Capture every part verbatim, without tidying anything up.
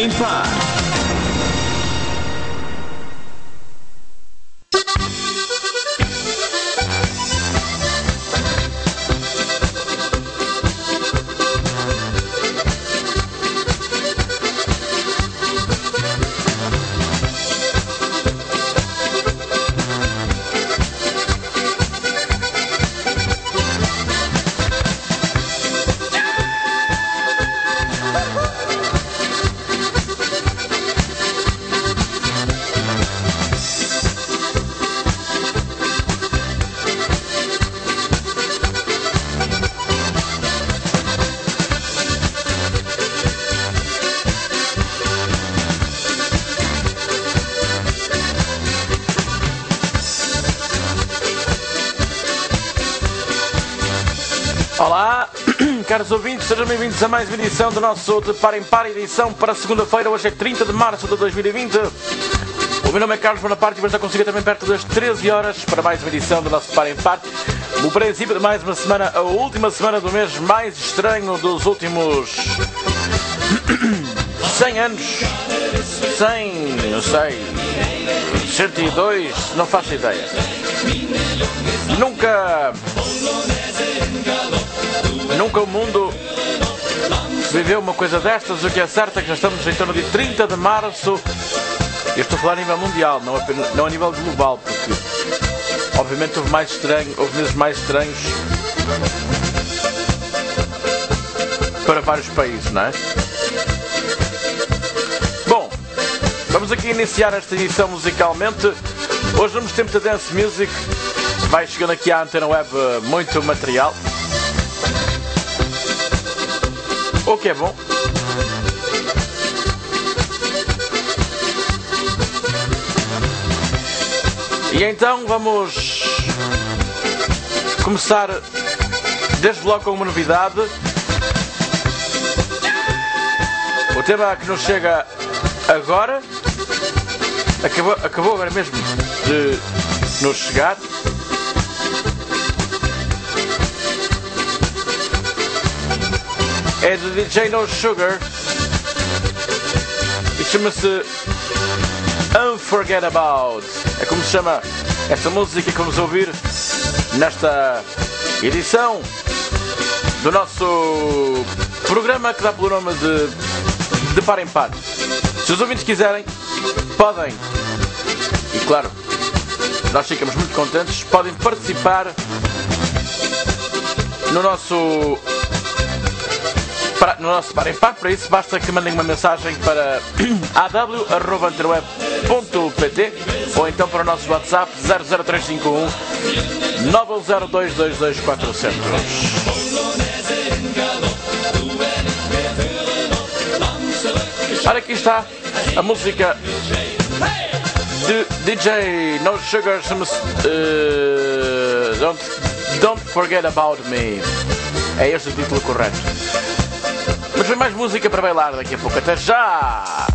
em Par. Olá, caros ouvintes, sejam bem-vindos a mais uma edição do nosso De Par em Par, edição para segunda-feira, hoje é trinta de março de dois mil e vinte. O meu nome é Carlos Bonaparte e vou estar consigo também perto das treze horas para mais uma edição do nosso De Par em Par. O princípio de mais uma semana, a última semana do mês mais estranho dos últimos cem anos, cem, não sei, cento e dois, não faço ideia. Nunca... Nunca o mundo viveu uma coisa destas. O que é certo é que já estamos em torno de trinta de março. Eu estou a falar a nível mundial, não, apenas, não a nível global, porque obviamente houve mais estranho, houve meses mais estranhos para vários países, não é? Bom, vamos aqui iniciar esta edição musicalmente. Hoje vamos ter muita dance music. Vai chegando aqui à Antena Web muito material, o que é bom. E então vamos começar desde logo com uma novidade. O tema que nos chega agora, acabou, acabou agora mesmo de nos chegar. É do D J No Sugar e chama-se Unforgettable. É como se chama essa música que vamos ouvir nesta edição do nosso programa que dá pelo nome de De Par em Par. Se os ouvintes quiserem, podem, e claro, nós ficamos muito contentes, podem participar no nosso Para, no nosso Par em Par. Para isso basta que mandem uma mensagem para a w arroba antenaweb ponto p t ou então para o nosso WhatsApp zero zero três cinco um nove zero dois dois dois quatro zero zero. Ora, aqui está a música de D J No Sugar, chama-se uh, Don't, Don't Forget About Me. É este o título correto. Mas vem mais música para bailar daqui a pouco. Até já!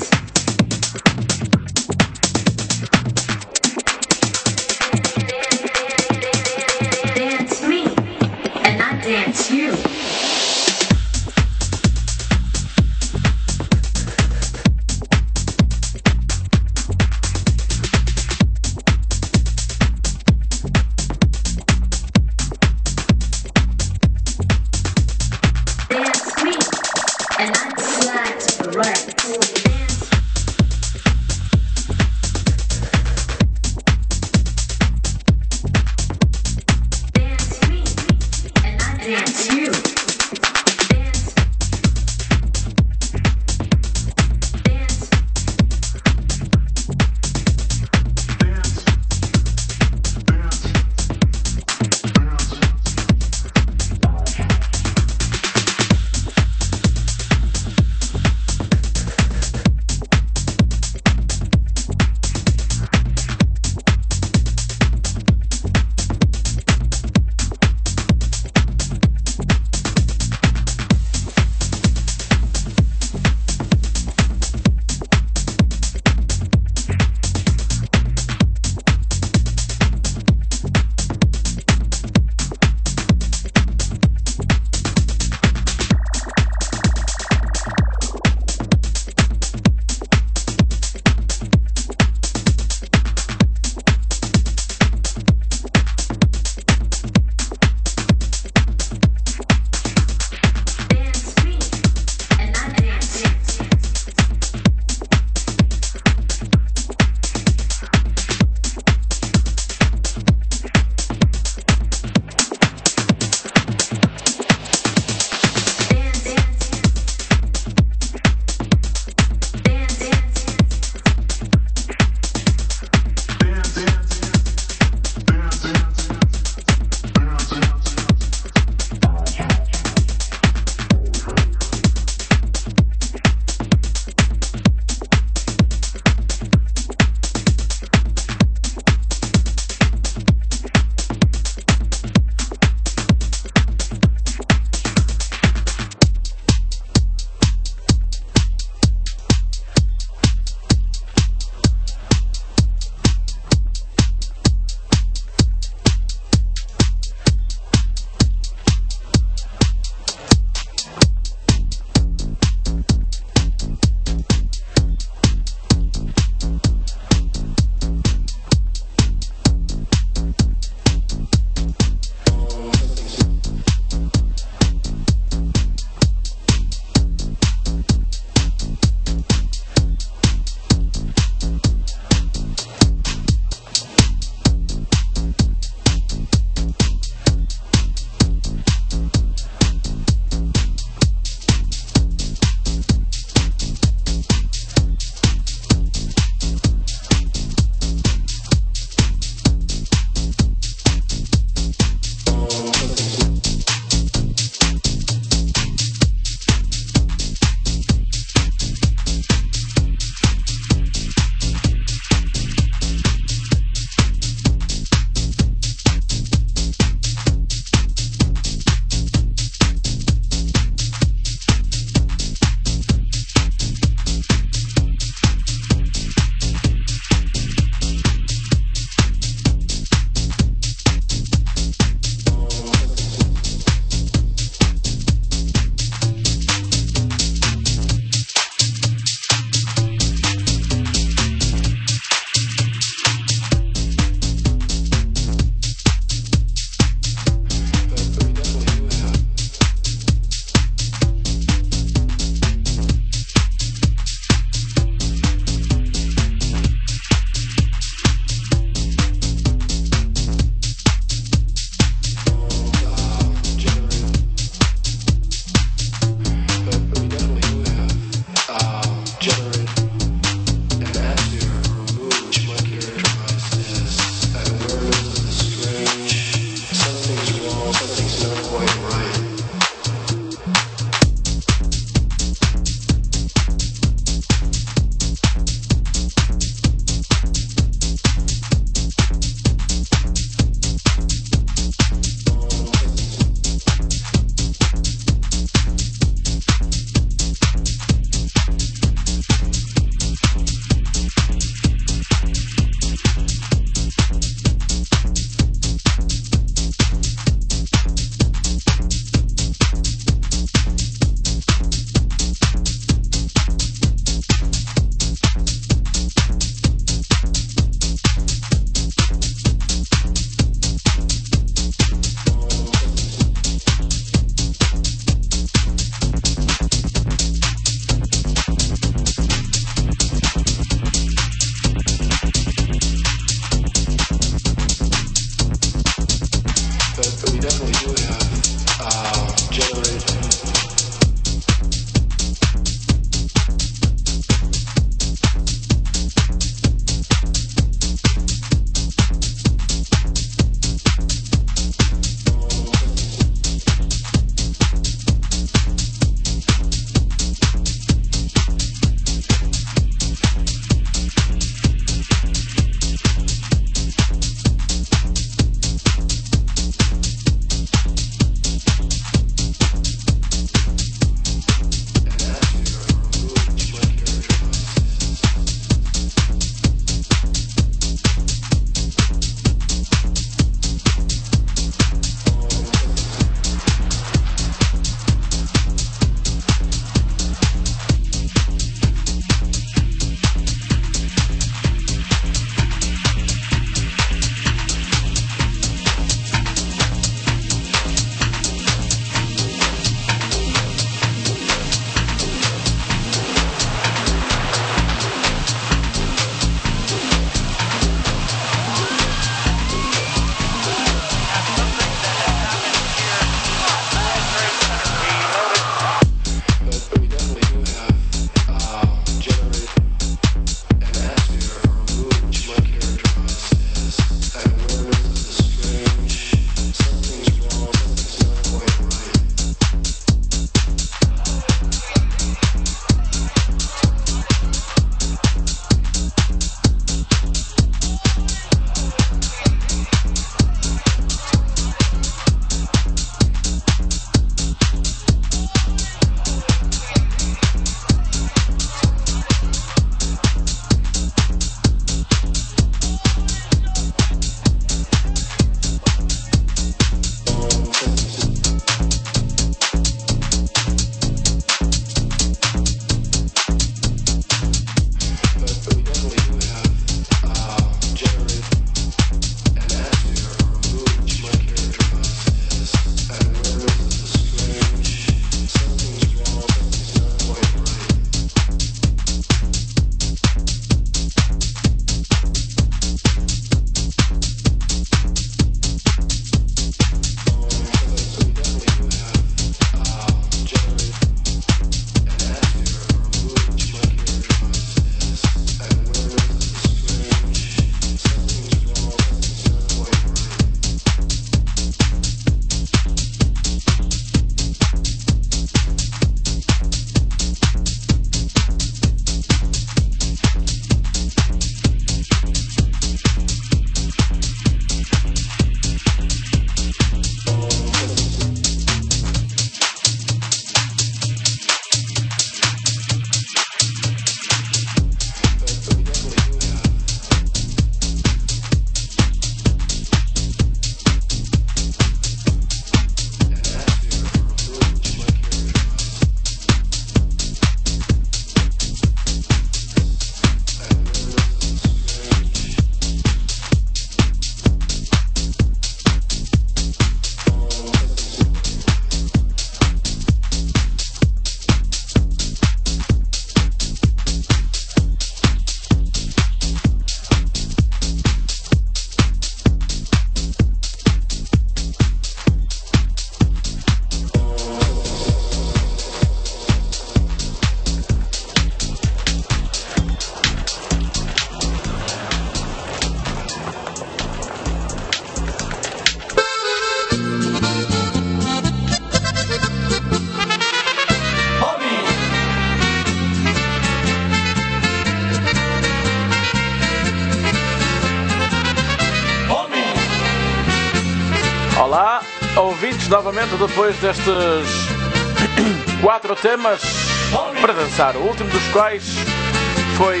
novamente depois destes quatro temas para dançar. O último dos quais foi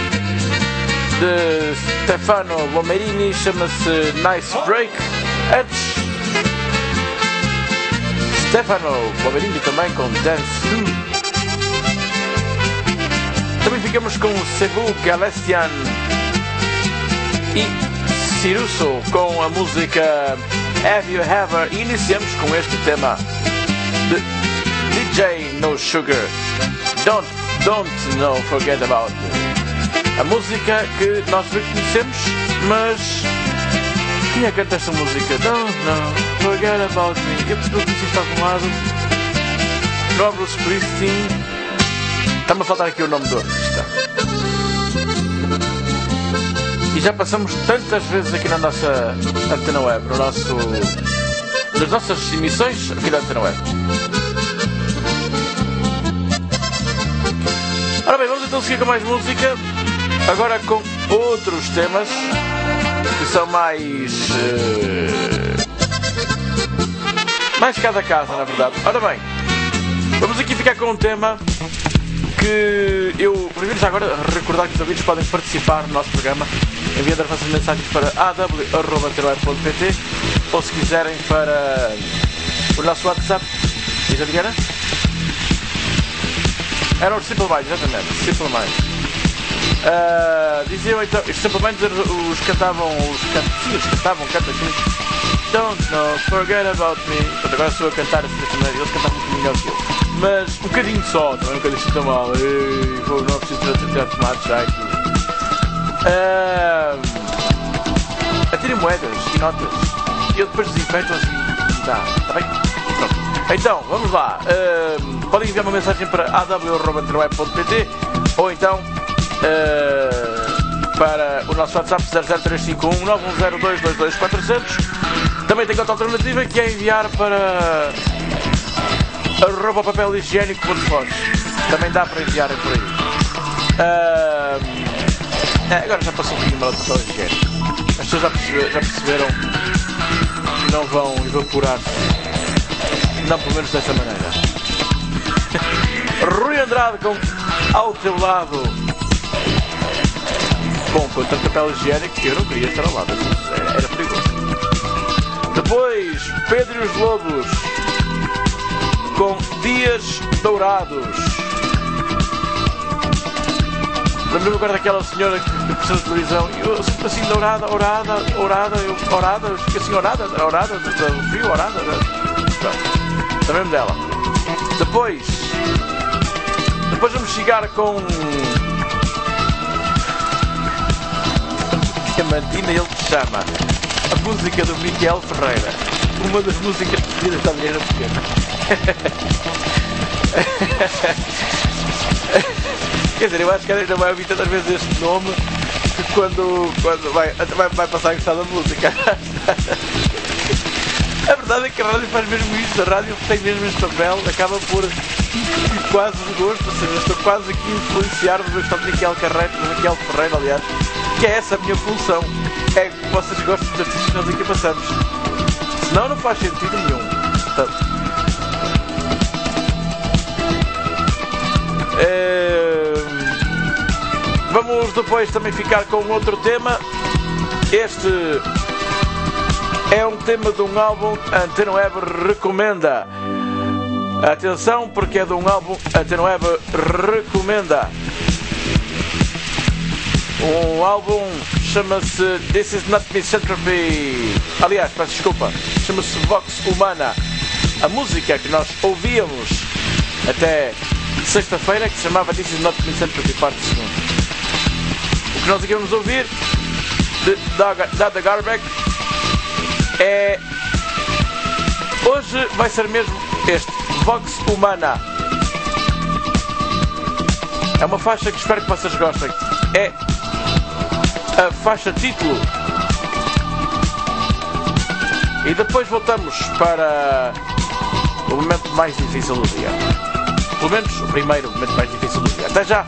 de Stefano Lomerini, chama-se Nice Break. Antes, Stefano Lomerini também com Dance Two. Também ficamos com Cebu Galestian e Ciruso com a música Have You Ever? E iniciamos com este tema de D J No Sugar, Don't, Don't No Forget About Me. A música que nós reconhecemos, mas quem é que canta esta música? Don't No Forget About Me. Eu conheci isto de algum lado. Não é Bruce Springsteen. Está-me a faltar aqui o nome do artista. E já passamos tantas vezes aqui na nossa Antena Web, no nosso, nas nossas emissões aqui da Antena Web. Ora bem, vamos então seguir com mais música. Agora com outros temas que são mais uh, mais cada casa, na verdade. Ora bem, vamos aqui ficar com um tema que eu primeiro já agora recordar que os ouvintes podem participar no nosso programa enviando as vossas mensagens para a w arroba antena web ponto p t ou se quiserem para o nosso WhatsApp. Diz a Diana? Era o Simple Minds, exatamente, Simple Minds. Uh, diziam então, os Simple Minds os cantavam, os cantam, os cantavam, cantam assim, Don't No Forget About Me. Portanto, agora sou a cantar assim desta maneira, eles cantavam muito melhor que eu. Mas um bocadinho só, também nunca disse tão mal. Ei, vou, não preciso ter tomates já aqui. Uh, atirem moedas e notas. Eu depois desinfeto assim e dá, está bem? Pronto. Então, vamos lá. Uh, podem enviar uma mensagem para a w arroba antena web ponto p t ou então uh, para o nosso WhatsApp zero zero três cinco um nove um zero dois dois dois quatro zero zero. Também tem outra alternativa que é enviar para arroba papel higiênico ponto foz. Também dá para enviarem por aí. Uh, é, agora já passou um pouquinho mal de papel higiênico. As pessoas já, perceber, já perceberam que não vão evaporar-se. Não, pelo menos dessa maneira. Rui Andrade com Ao Teu Lado. Bom, com tanto papel higiênico, eu não queria estar ao lado. Era, era perigoso. Depois, Pedro e os Lobos com Dias Dourados. Lembro-me agora daquela senhora que precisa de televisão. Eu sempre assim, dourada, orada, orada, eu, orada, eu fico assim, orada, orada, do frio, orada. Lembro-me dela. Depois, depois vamos chegar com Diamantina, ele te chama. A música do Miguel Ferreira. Uma das músicas preferidas da mulher pequena. Quer dizer, eu acho que ela ainda vai ouvir tantas vezes este nome que quando, quando vai, vai, vai passar a gostar da música. A verdade é que a rádio faz mesmo isso, a rádio tem mesmo este papel, acaba por quase de gosto, ou seja, estou quase aqui a influenciar o gostar de Miguel Carreiro, de Miguel Ferreira, aliás, que é essa a minha função, é que vocês gostem dos artistas que nós aqui passamos. Senão não faz sentido nenhum. Portanto, é... vamos depois também ficar com outro tema. Este é um tema de um álbum Antena Web recomenda. Atenção, porque é de um álbum Antena Web recomenda. Um álbum chama-se This Is Not Misanthropy. Aliás, peço desculpa, chama-se Vox Humana. A música que nós ouvíamos até sexta-feira, que se chamava This Is Not Misanthropy, parte segunda. O que nós aqui vamos ouvir de Dada Garbeck é... hoje vai ser mesmo este, Vox Humana. É uma faixa que espero que vocês gostem. É a faixa título. E depois voltamos para o momento mais difícil do dia. Pelo menos o primeiro momento mais difícil do dia. Até já!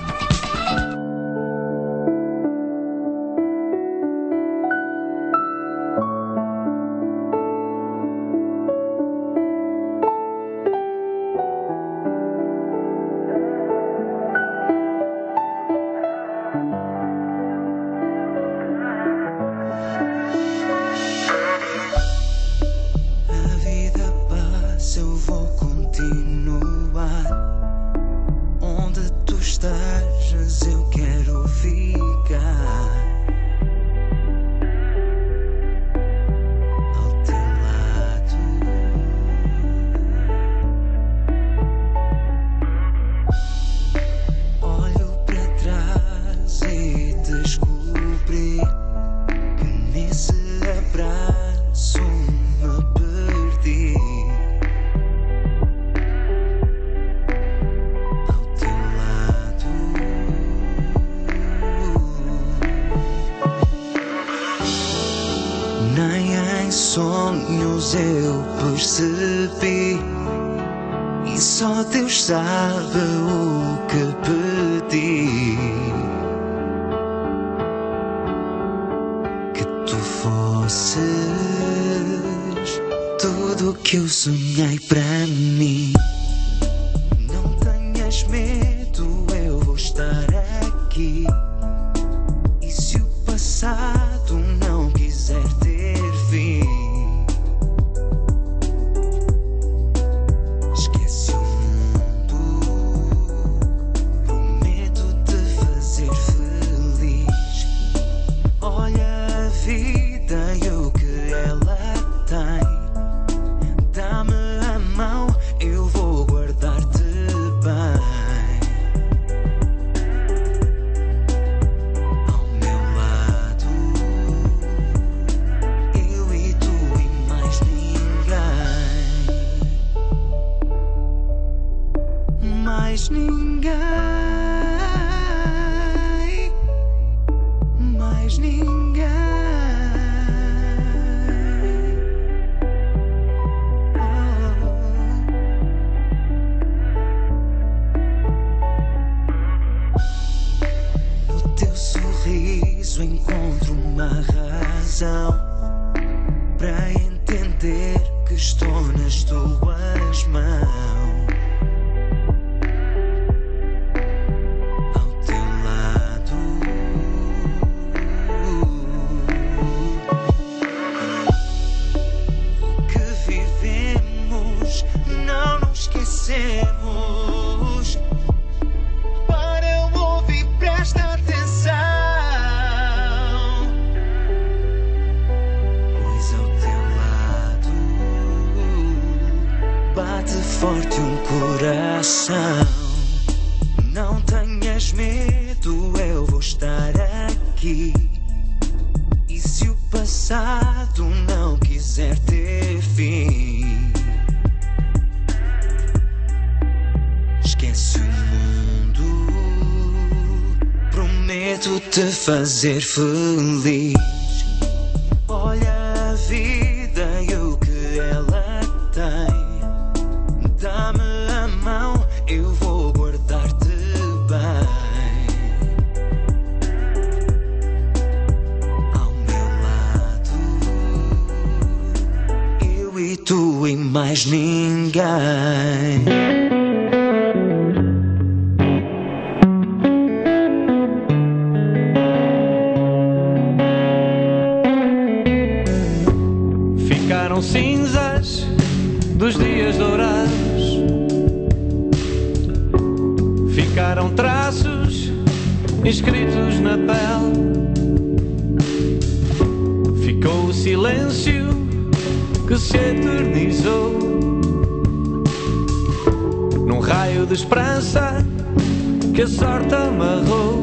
eu percebi, e só Deus sabe o que pedi. Que tu fosses tudo o que eu sonhei para mim. Não tenhas medo, eu vou estar aqui. E se o passado não quiser ter fim, esquece o mundo, prometo-te fazer feliz. Olha a vida e o que ela tem, dá-me a mão, eu vou guardar-te bem. Ao meu lado, eu e tu e mais ninguém. Mais ninguém. Mais ninguém. No teu sorriso encontro uma razão para entender que estou nas tuas mãos. Ao teu lado, o que vivemos não nos esquecemos. Para eu ouvir, presta atenção, pois ao teu lado bate forte um coração. Não tenhas medo, eu vou estar aqui. E se o passado não quiser ter fim, esquece o mundo, prometo-te fazer feliz. Olha a vida e o que ela tem, dá-me a mão, eu vou guardar-te bem. Ao meu lado, eu e tu e mais ninguém. Ficaram cinzas dos dias dourados, ficaram traços escritos na pele. Ficou o silêncio que se eternizou num raio de esperança que a sorte amarrou.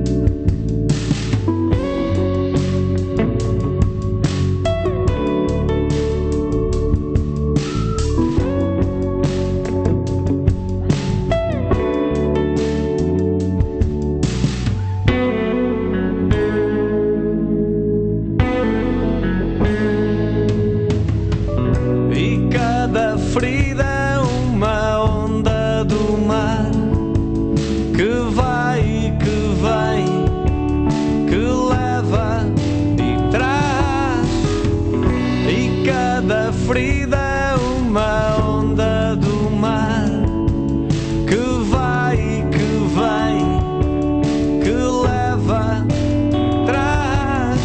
E cada ferida é uma onda do mar que vai e que vem, que leva e traz. E cada ferida é uma onda do mar que vai e que vem, que leva, traz,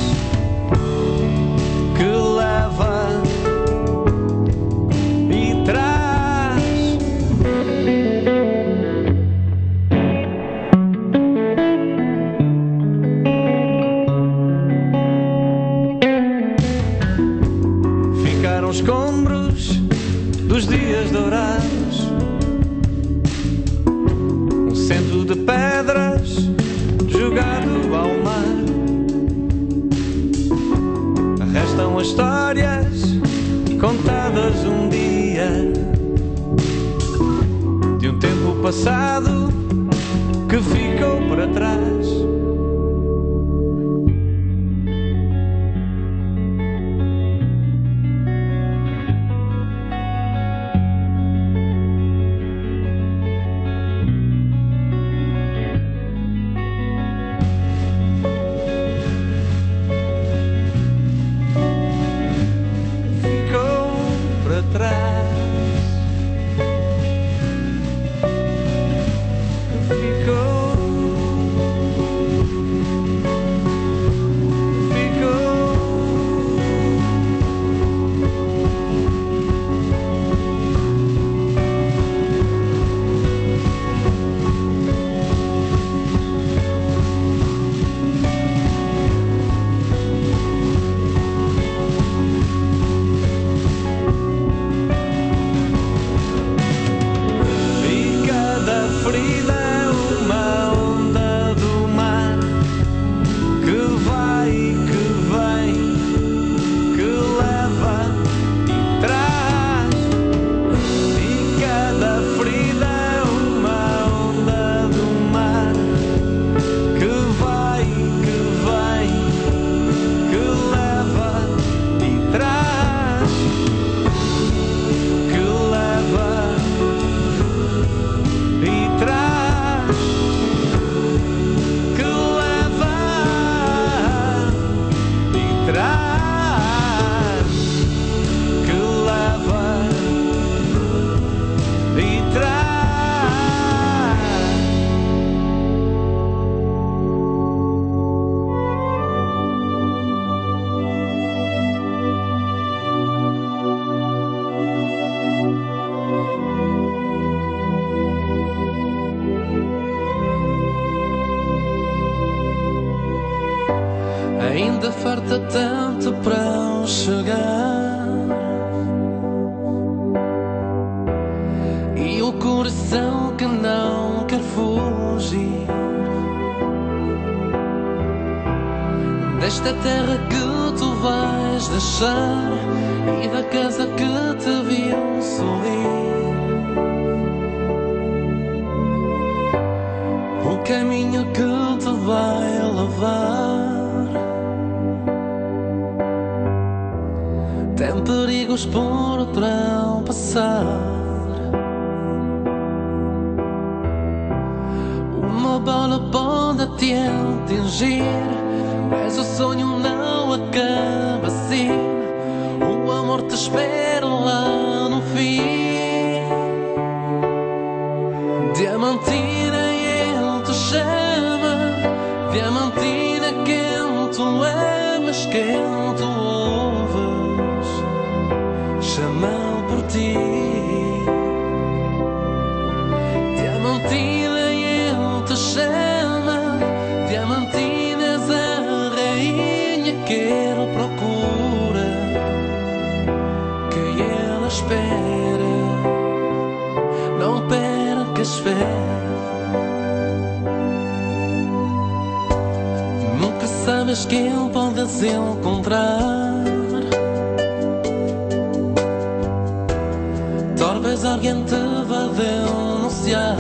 que leva e traz. Ficaram escombros dos dias dourados, um centro de pedras jogado ao mar. Restam as histórias contadas um dia de um tempo passado que ficou para trás. ainda falta tanto para chegar, e o coração que não quer fugir desta terra que tu vais deixar e da casa que te viu sorrir. O caminho que te vai levar tem perigos por ultrapassar. Uma bola pode te atingir, mas o sonho não acaba assim. O amor te espera lá no fim. Diamantina, ele te chama. Diamantina, quem tu amas, quem tu ouves, chama por ti. Diamantina, ele te chama. Diamantina, és a rainha que ele procura, que ela espera. Não percas fé. Nunca sabes quem podes encontrar. Talvez alguém te vá denunciar.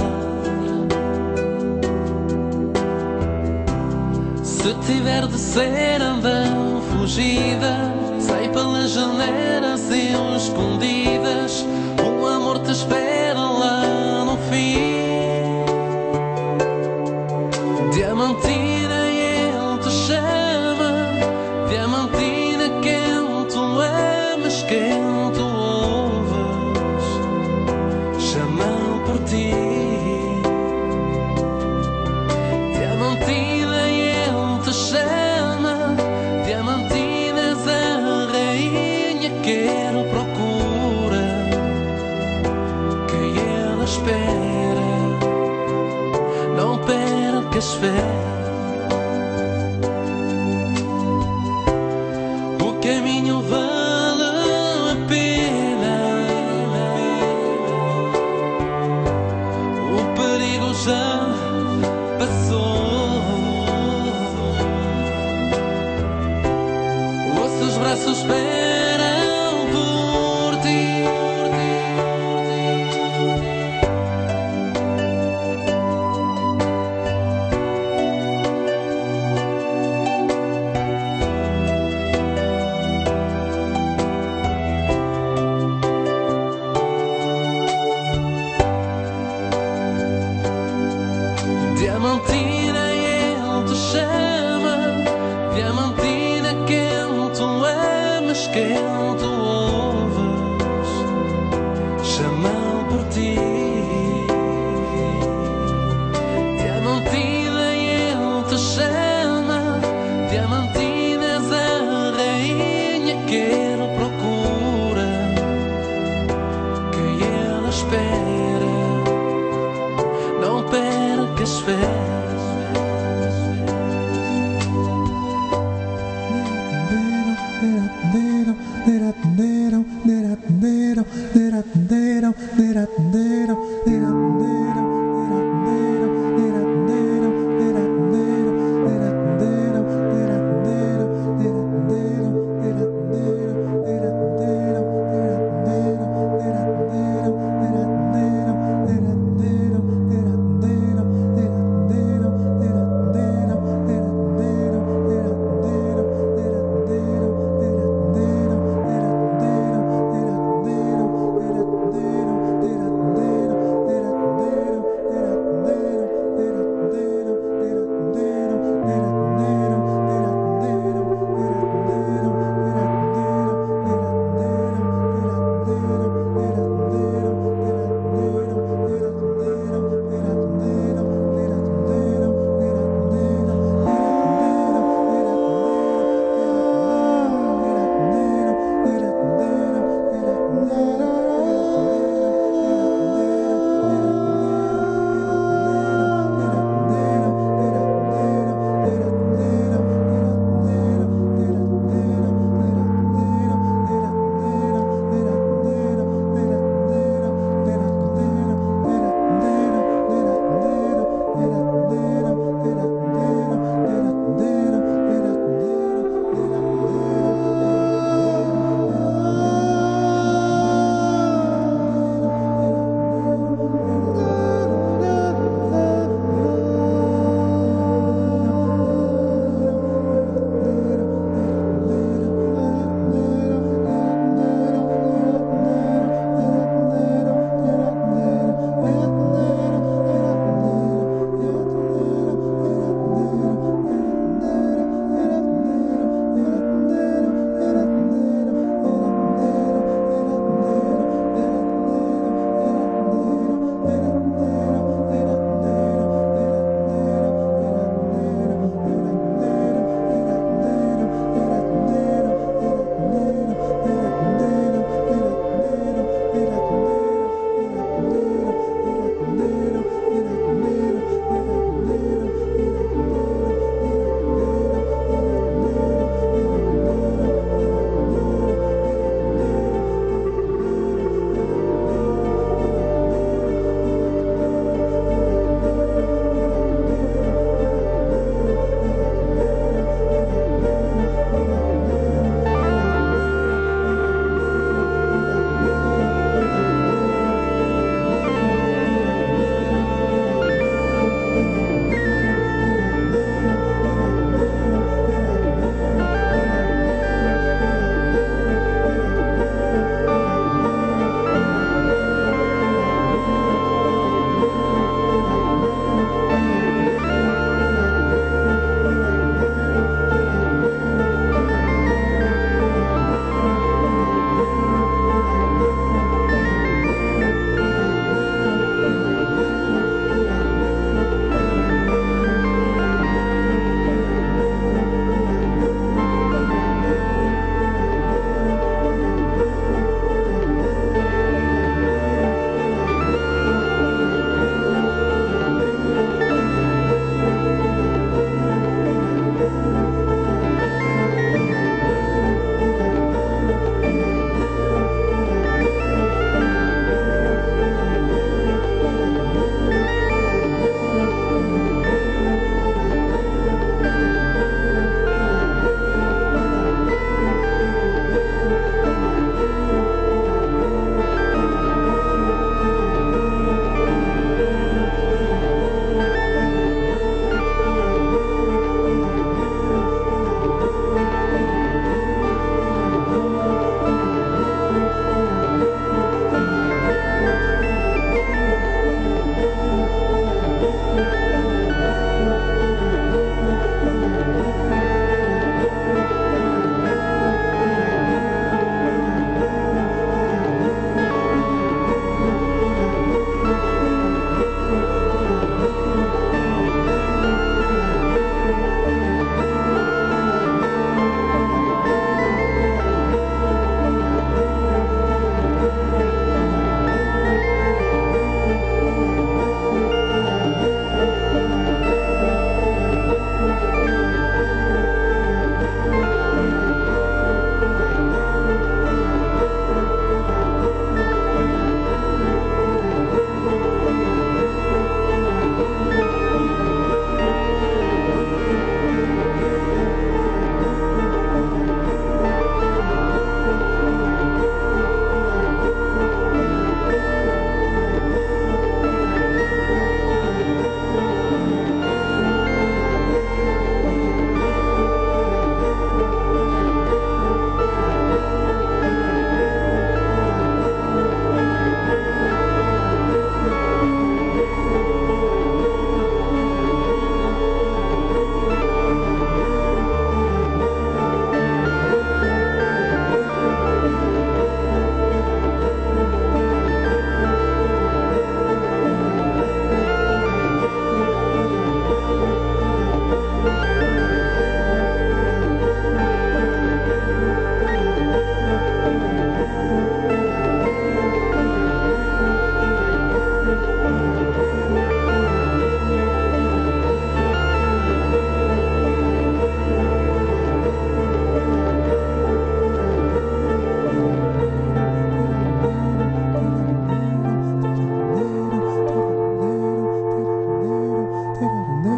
Se tiver de ser, anda fugida, sai pelas janelas e escondidas. O amor te espera lá no fim. Diamantina, ele te chama. Diamantina, quem tu amas, quem tu ouves, chama por ti. Diamantina, ele te chama. Diamantina, és a rainha que ele procura, que ela espera. Não percas fé. O caminho vale a pena, o perigo já passou. Os braços esperam por ti. Diamantina, ele te chama. Diamantina, quem tu amas, quem tu ouves, chama por ti. Diamantina, ele te chama. Diamantina, és a rainha que ele procura, que ela espera. Não percas fé. Dera, dera, dera, dera, dera, dera, dera, dera, dera,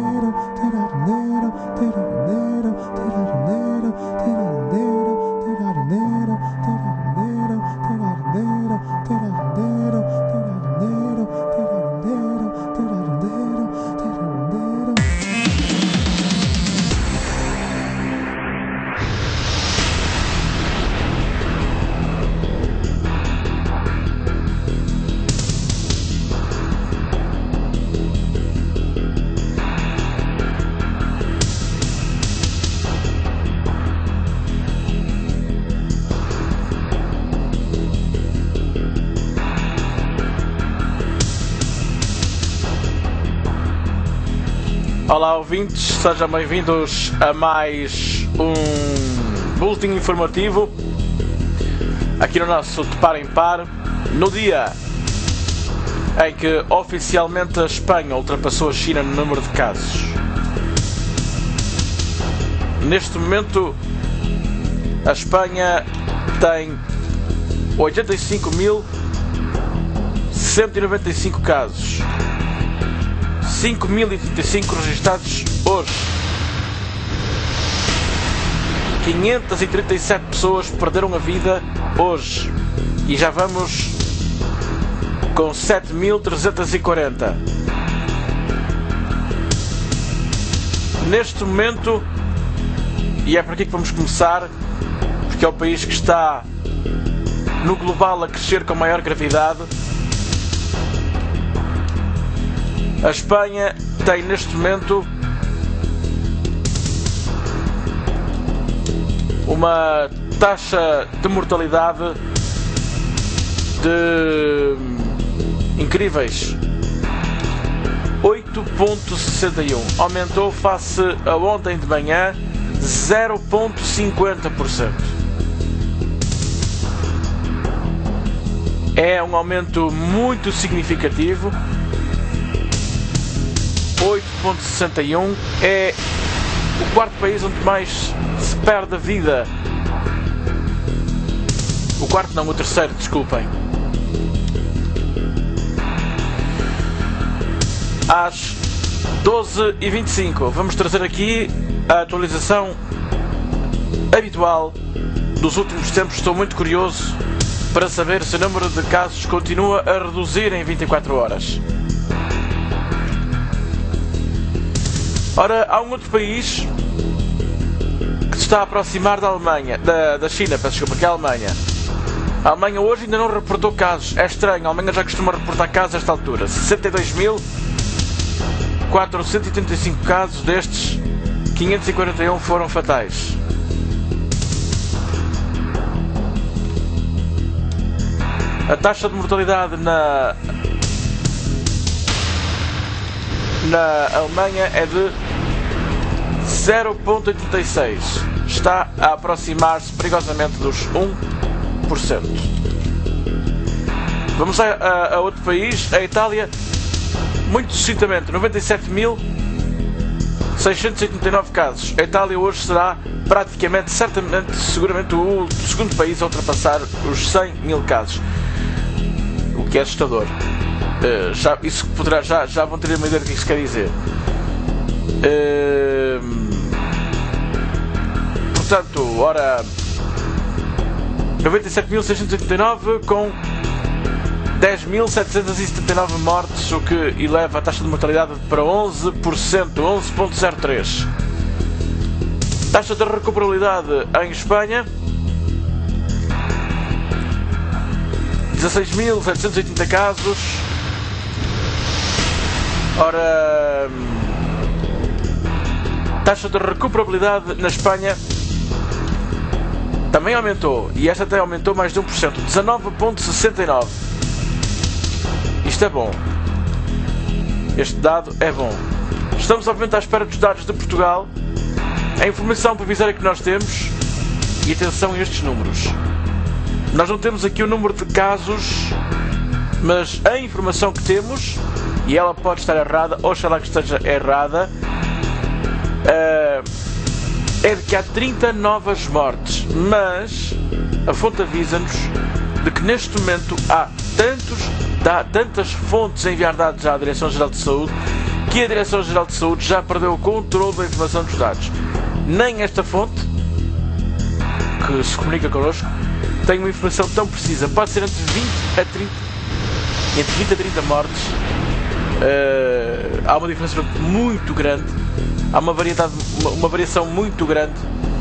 Olá ouvintes, sejam bem-vindos a mais um boletim informativo aqui no nosso De Par em Par, no dia em que oficialmente a Espanha ultrapassou a China no número de casos. Neste momento a Espanha tem oitenta e cinco mil cento e noventa e cinco casos, cinco mil e trinta e cinco registados hoje. quinhentas e trinta e sete pessoas perderam a vida hoje. E já vamos com sete mil trezentos e quarenta. Neste momento, e é por aqui que vamos começar, porque é o país que está no global a crescer com maior gravidade, a Espanha tem neste momento uma taxa de mortalidade de incríveis oito vírgula sessenta e um. Aumentou face a ontem de manhã zero vírgula cinquenta por cento. É um aumento muito significativo. oito vírgula sessenta e um é o quarto país onde mais se perde a vida. O quarto não, o terceiro, desculpem. Às doze e vinte e cinco vamos trazer aqui a atualização habitual dos últimos tempos. Estou muito curioso para saber se o número de casos continua a reduzir em vinte e quatro horas. Ora, há um outro país que se está a aproximar da Alemanha, da, da China, peço desculpa, que é a Alemanha. A Alemanha hoje ainda não reportou casos. É estranho, a Alemanha já costuma reportar casos a esta altura. sessenta e dois mil quatrocentos e trinta e cinco casos, destes quinhentos e quarenta e um foram fatais. A taxa de mortalidade na na Alemanha é de zero vírgula oitenta e seis. Está a aproximar-se perigosamente dos um por cento. Vamos a, a, a outro país, a Itália. Muito sucintamente, noventa e sete mil seiscentos e oitenta e nove casos. A Itália hoje será praticamente, certamente, seguramente o segundo país a ultrapassar os cem mil casos. O que é assustador. Uh, já, isso poderá, já, já vão ter uma ideia do que isso quer dizer. Uh, portanto, ora, noventa e sete mil seiscentos e oitenta e nove com dez mil setecentos e setenta e nove mortes, o que eleva a taxa de mortalidade para onze por cento, onze vírgula zero três. Taxa de recuperabilidade em Espanha, dezasseis mil setecentos e oitenta casos. Ora, taxa de recuperabilidade na Espanha também aumentou, e esta até aumentou mais de um por cento, dezanove vírgula sessenta e nove. Isto é bom. Este dado é bom. Estamos obviamente à espera dos dados de Portugal. A informação provisória que nós temos, e atenção a estes números, nós não temos aqui o número de casos, mas a informação que temos, e ela pode estar errada, oxalá que esteja errada, uh, é de que há trinta novas mortes, mas a fonte avisa-nos de que neste momento há tantos, há tantas fontes a enviar dados à Direção-Geral de Saúde que a Direção-Geral de Saúde já perdeu o controle da informação dos dados. Nem esta fonte, que se comunica connosco, tem uma informação tão precisa. Pode ser entre vinte a trinta, entre vinte a trinta mortes. Uh, há uma diferença muito grande, há uma variedade, uma, uma variação muito grande,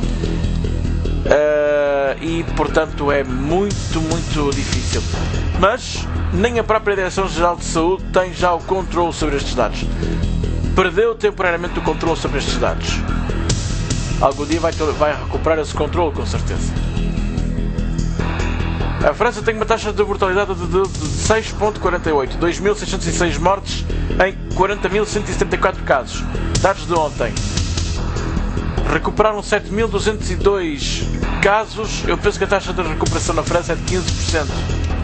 uh, e portanto é muito, muito difícil. Mas nem a própria Direção-Geral de Saúde tem já o controle sobre estes dados. Perdeu temporariamente o controle sobre estes dados. Algum dia vai, ter, vai recuperar esse controle, com certeza. A França tem uma taxa de mortalidade de, de, de seis vírgula quarenta e oito, dois mil seiscentos e seis mortes em quarenta mil cento e setenta e quatro casos. Dados de ontem. Recuperaram sete mil duzentos e dois casos. Eu penso que a taxa de recuperação na França é de quinze por cento.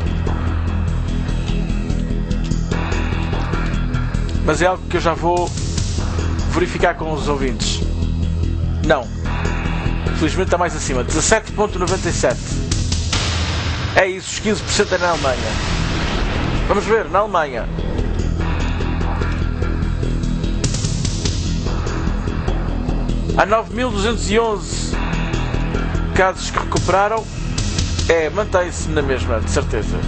Mas é algo que eu já vou verificar com os ouvintes. Não. Felizmente está mais acima. dezassete vírgula noventa e sete. É isso, os quinze por cento é na Alemanha. Vamos ver, na Alemanha. Há nove mil duzentos e onze casos que recuperaram. É, mantém-se na mesma, de certeza.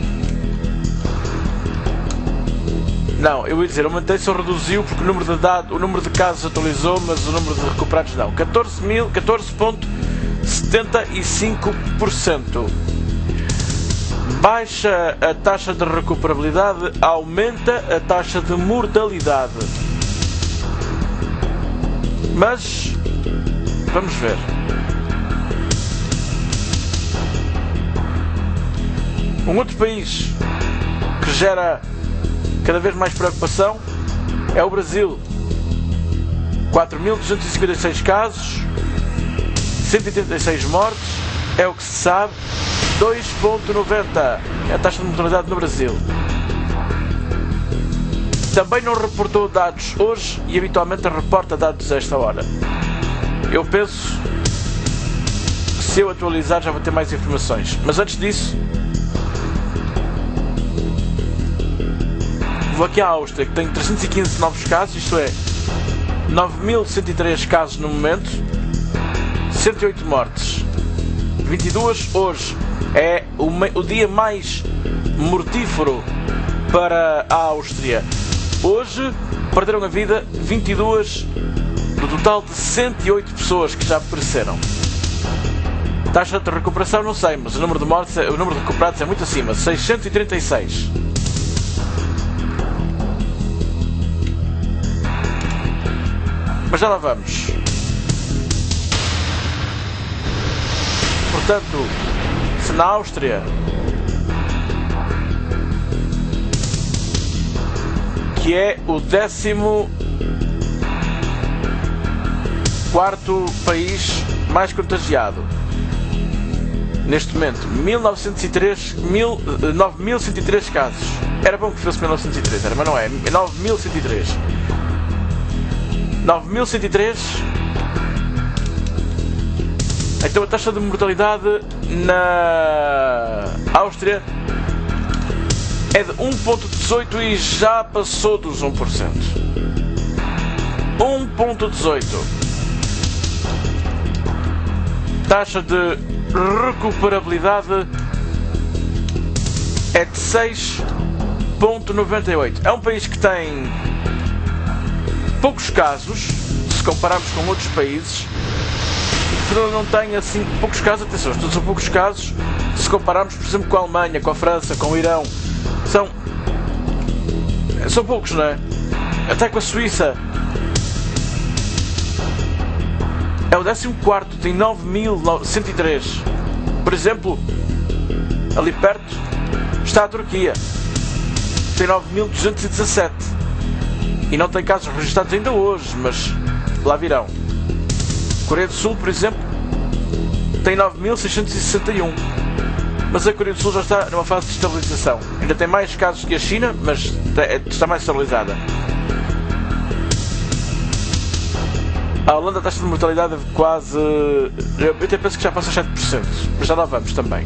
Não, eu ia dizer, o mantém-se ou reduziu porque o número de dados, o número de casos atualizou, mas o número de recuperados não. catorze vírgula setenta e cinco por cento. Baixa a taxa de recuperabilidade, aumenta a taxa de mortalidade. Mas vamos ver. Um outro país que gera cada vez mais preocupação é o Brasil. quatro mil duzentos e cinquenta e seis casos, cento e oitenta e seis mortes, é o que se sabe. dois vírgula noventa é a taxa de mortalidade no Brasil. Também não reportou dados hoje e habitualmente reporta dados a esta hora. Eu penso que se eu atualizar já vou ter mais informações. Mas antes disso, vou aqui à Áustria, que tem trezentos e quinze novos casos, isto é, nove mil cento e três casos no momento, cento e oito mortes, vinte e duas hoje. É o, o dia mais mortífero para a Áustria. Hoje perderam a vida vinte e duas do total de cento e oito pessoas que já pereceram. Taxa de recuperação não sei, mas o número de mortes, o número de recuperados é muito acima, seiscentos e trinta e seis. Mas já lá vamos. Portanto, se na Áustria que é o décimo quarto país mais contagiado neste momento, mil novecentos e três, nove mil cento e três casos. Era bom que fosse mil novecentos e três, era, mas não é, nove mil cento e três. nove mil cento e três. Então a taxa de mortalidade na Áustria é de um vírgula dezoito e já passou dos um por cento. um vírgula dezoito. Taxa de recuperabilidade é de seis vírgula noventa e oito. É um país que tem poucos casos, se compararmos com outros países, que não tem assim poucos casos, atenção, estes são poucos casos, se compararmos, por exemplo, com a Alemanha, com a França, com o Irão, são, são poucos, não é? Até com a Suíça. É o décimo quarto, tem nove mil cento e três. Por exemplo, ali perto está a Turquia, tem nove mil duzentos e dezassete. E não tem casos registrados ainda hoje, mas lá virão. Coreia do Sul, por exemplo, tem nove mil seiscentos e sessenta e um. Mas a Coreia do Sul já está numa fase de estabilização. Ainda tem mais casos que a China, mas está mais estabilizada. A Holanda, a taxa de mortalidade é de quase... Eu até penso que já passa sete por cento, mas já lá vamos também.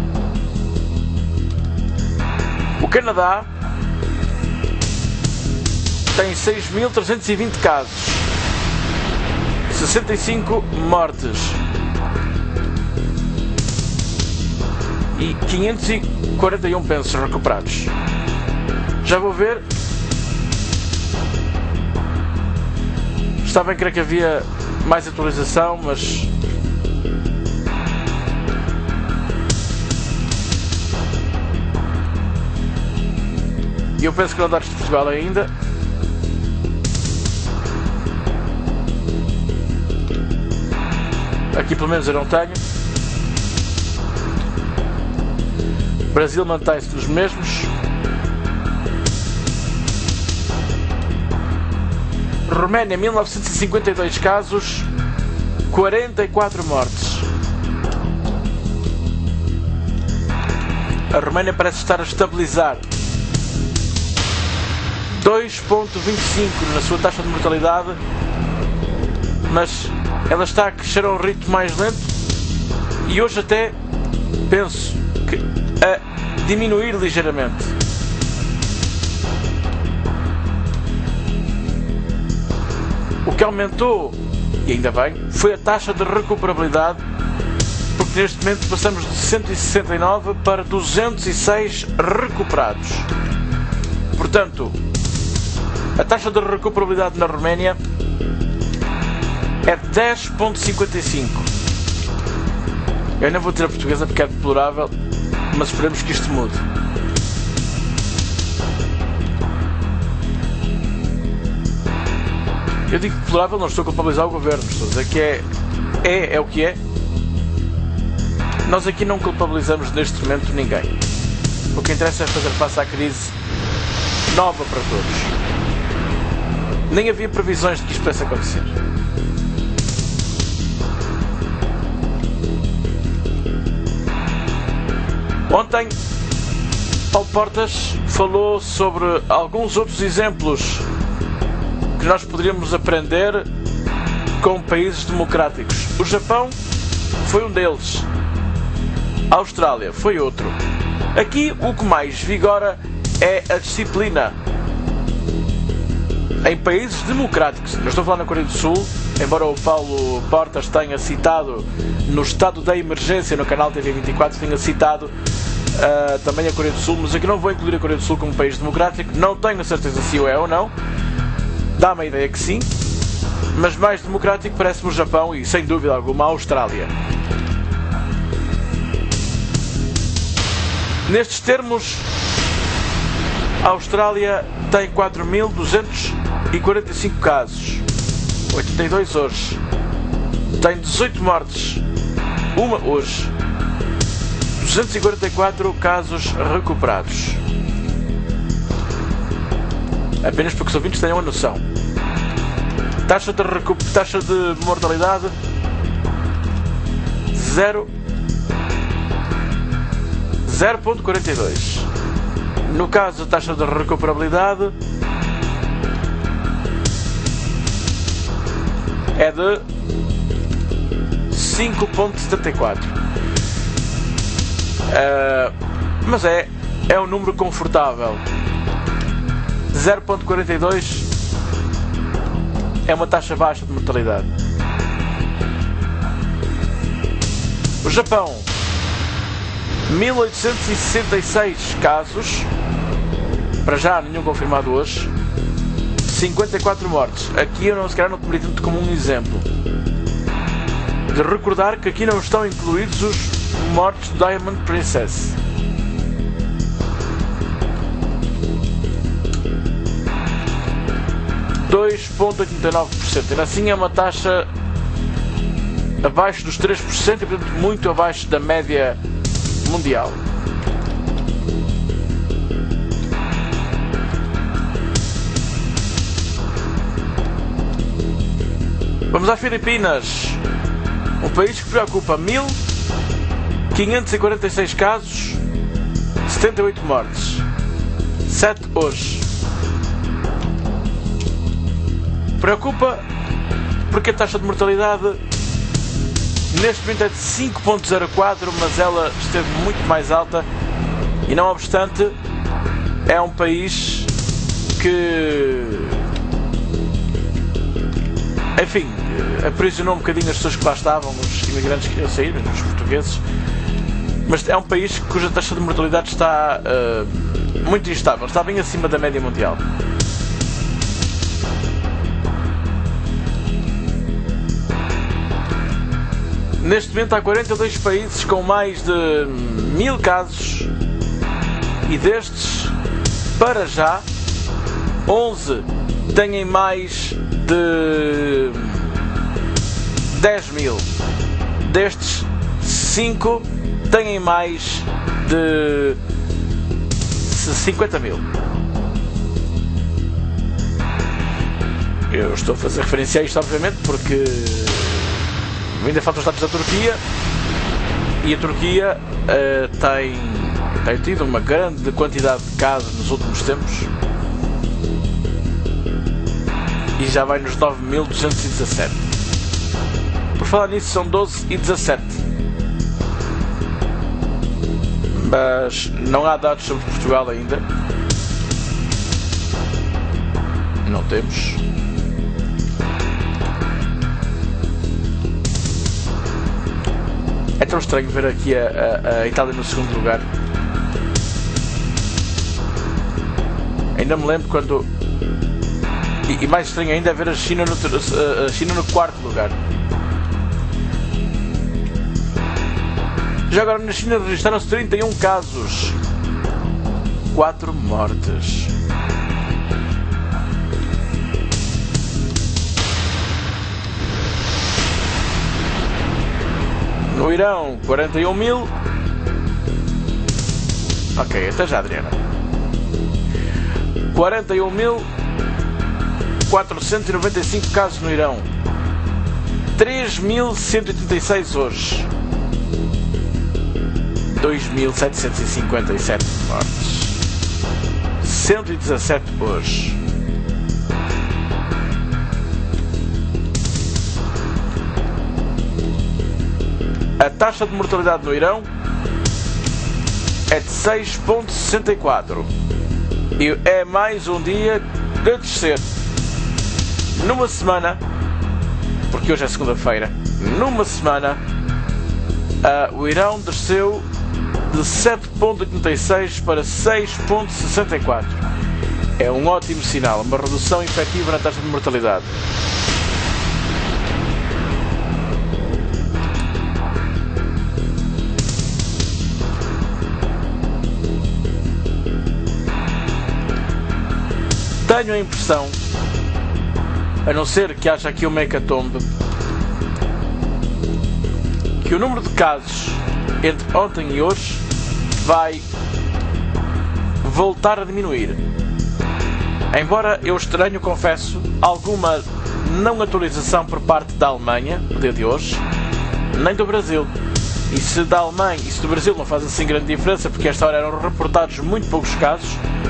O Canadá tem seis mil trezentos e vinte casos, sessenta e cinco mortes e quinhentos e quarenta e um pensos recuperados. Já vou ver. Estava a crer que havia mais atualização, mas eu penso que não dá de Portugal ainda. Aqui pelo menos eu não tenho. Brasil mantém-se nos mesmos. Roménia, mil novecentos e cinquenta e dois casos, quarenta e quatro mortes. A Roménia parece estar a estabilizar dois vírgula vinte e cinco na sua taxa de mortalidade, mas ela está a crescer a um ritmo mais lento e hoje até penso que a diminuir ligeiramente. O que aumentou, e ainda bem, foi a taxa de recuperabilidade, porque neste momento passamos de cento e sessenta e nove para duzentos e seis recuperados. Portanto, a taxa de recuperabilidade na Roménia é dez vírgula cinquenta e cinco. Eu não vou dizer a portuguesa porque é deplorável, mas esperemos que isto mude. Eu digo deplorável, não estou a culpabilizar o governo, estou a dizer que é, é, é o que é. Nós aqui não culpabilizamos neste momento ninguém. O que interessa é fazer face à crise nova para todos. Nem havia previsões de que isto pudesse acontecer. Ontem, Paulo Portas falou sobre alguns outros exemplos que nós poderíamos aprender com países democráticos. O Japão foi um deles. A Austrália foi outro. Aqui o que mais vigora é a disciplina. Em países democráticos, eu estou a falar na Coreia do Sul, embora o Paulo Portas tenha citado no estado da emergência no canal T V vinte e quatro, tenha citado uh, também a Coreia do Sul, mas aqui não vou incluir a Coreia do Sul como país democrático, não tenho a certeza se o é ou não, dá-me a ideia que sim, mas mais democrático parece-me o Japão e, sem dúvida alguma, a Austrália. Nestes termos, a Austrália tem quatro mil duzentos e quarenta e cinco casos, oitenta e dois hoje, tem dezoito mortes, uma hoje, duzentos e quarenta e quatro casos recuperados. Apenas para que os ouvintes tenham uma noção. Taxa de, recu... Taxa de mortalidade zero vírgula quarenta e dois. No caso, a taxa de recuperabilidade é de cinco vírgula setenta e quatro. Uh, mas é, é um número confortável. zero vírgula quarenta e dois é uma taxa baixa de mortalidade. O Japão, mil oitocentos e sessenta e seis casos, para já nenhum confirmado hoje, cinquenta e quatro mortes. Aqui eu não se calhar não tomaria tanto como um exemplo. De recordar que aqui não estão incluídos os mortos do Diamond Princess. dois vírgula oitenta e nove por cento. E assim é uma taxa abaixo dos três por cento e, portanto, muito abaixo da média mundial. Vamos às Filipinas, um país que preocupa. Mil quinhentos e quarenta e seis casos, setenta e oito mortes, sete hoje. Preocupa porque a taxa de mortalidade neste momento é de cinco vírgula zero quatro, mas ela esteve muito mais alta e, não obstante, é um país que enfim, aprisionou um bocadinho as pessoas que lá estavam, os imigrantes que queriam sair, os portugueses. Mas é um país cuja taxa de mortalidade está uh, muito instável, está bem acima da média mundial. Neste momento há quarenta e dois países com mais de mil casos e destes, para já, onze têm mais de dez mil. Destes, cinco têm mais de cinquenta mil. Eu estou a fazer referência a isto, obviamente, porque ainda faltam os dados da Turquia e a Turquia uh, tem, tem tido uma grande quantidade de casos nos últimos tempos e já vai nos nove mil duzentos e dezassete. Por falar nisso, são doze e dezassete. Mas não há dados sobre Portugal ainda. Não temos. É tão estranho ver aqui a, a, a Itália no segundo lugar. Ainda me lembro quando... E, e mais estranho ainda é ver a China no, a China no quarto lugar. Já agora na China registraram-se trinta e um casos. quatro mortes. No Irão, quarenta e um mil. Ok, até já, Adriana. quarenta e um mil quatrocentos e noventa e cinco casos no Irão. três mil cento e oitenta e seis hoje. dois mil setecentos e cinquenta e sete mortes. cento e dezassete hoje. A taxa de mortalidade no Irão é de seis vírgula sessenta e quatro e é mais um dia a descer. Numa semana, porque hoje é segunda-feira, numa semana uh, o Irão desceu de sete vírgula oitenta e seis para seis vírgula sessenta e quatro. É um ótimo sinal, uma redução efetiva na taxa de mortalidade. Tenho a impressão, a não ser que haja aqui uma hecatombe, que o número de casos entre ontem e hoje vai voltar a diminuir. Embora eu estranho, confesso, alguma não atualização por parte da Alemanha no dia de hoje, nem do Brasil. E se da Alemanha e se do Brasil não faz assim grande diferença, porque esta hora eram reportados muito poucos casos.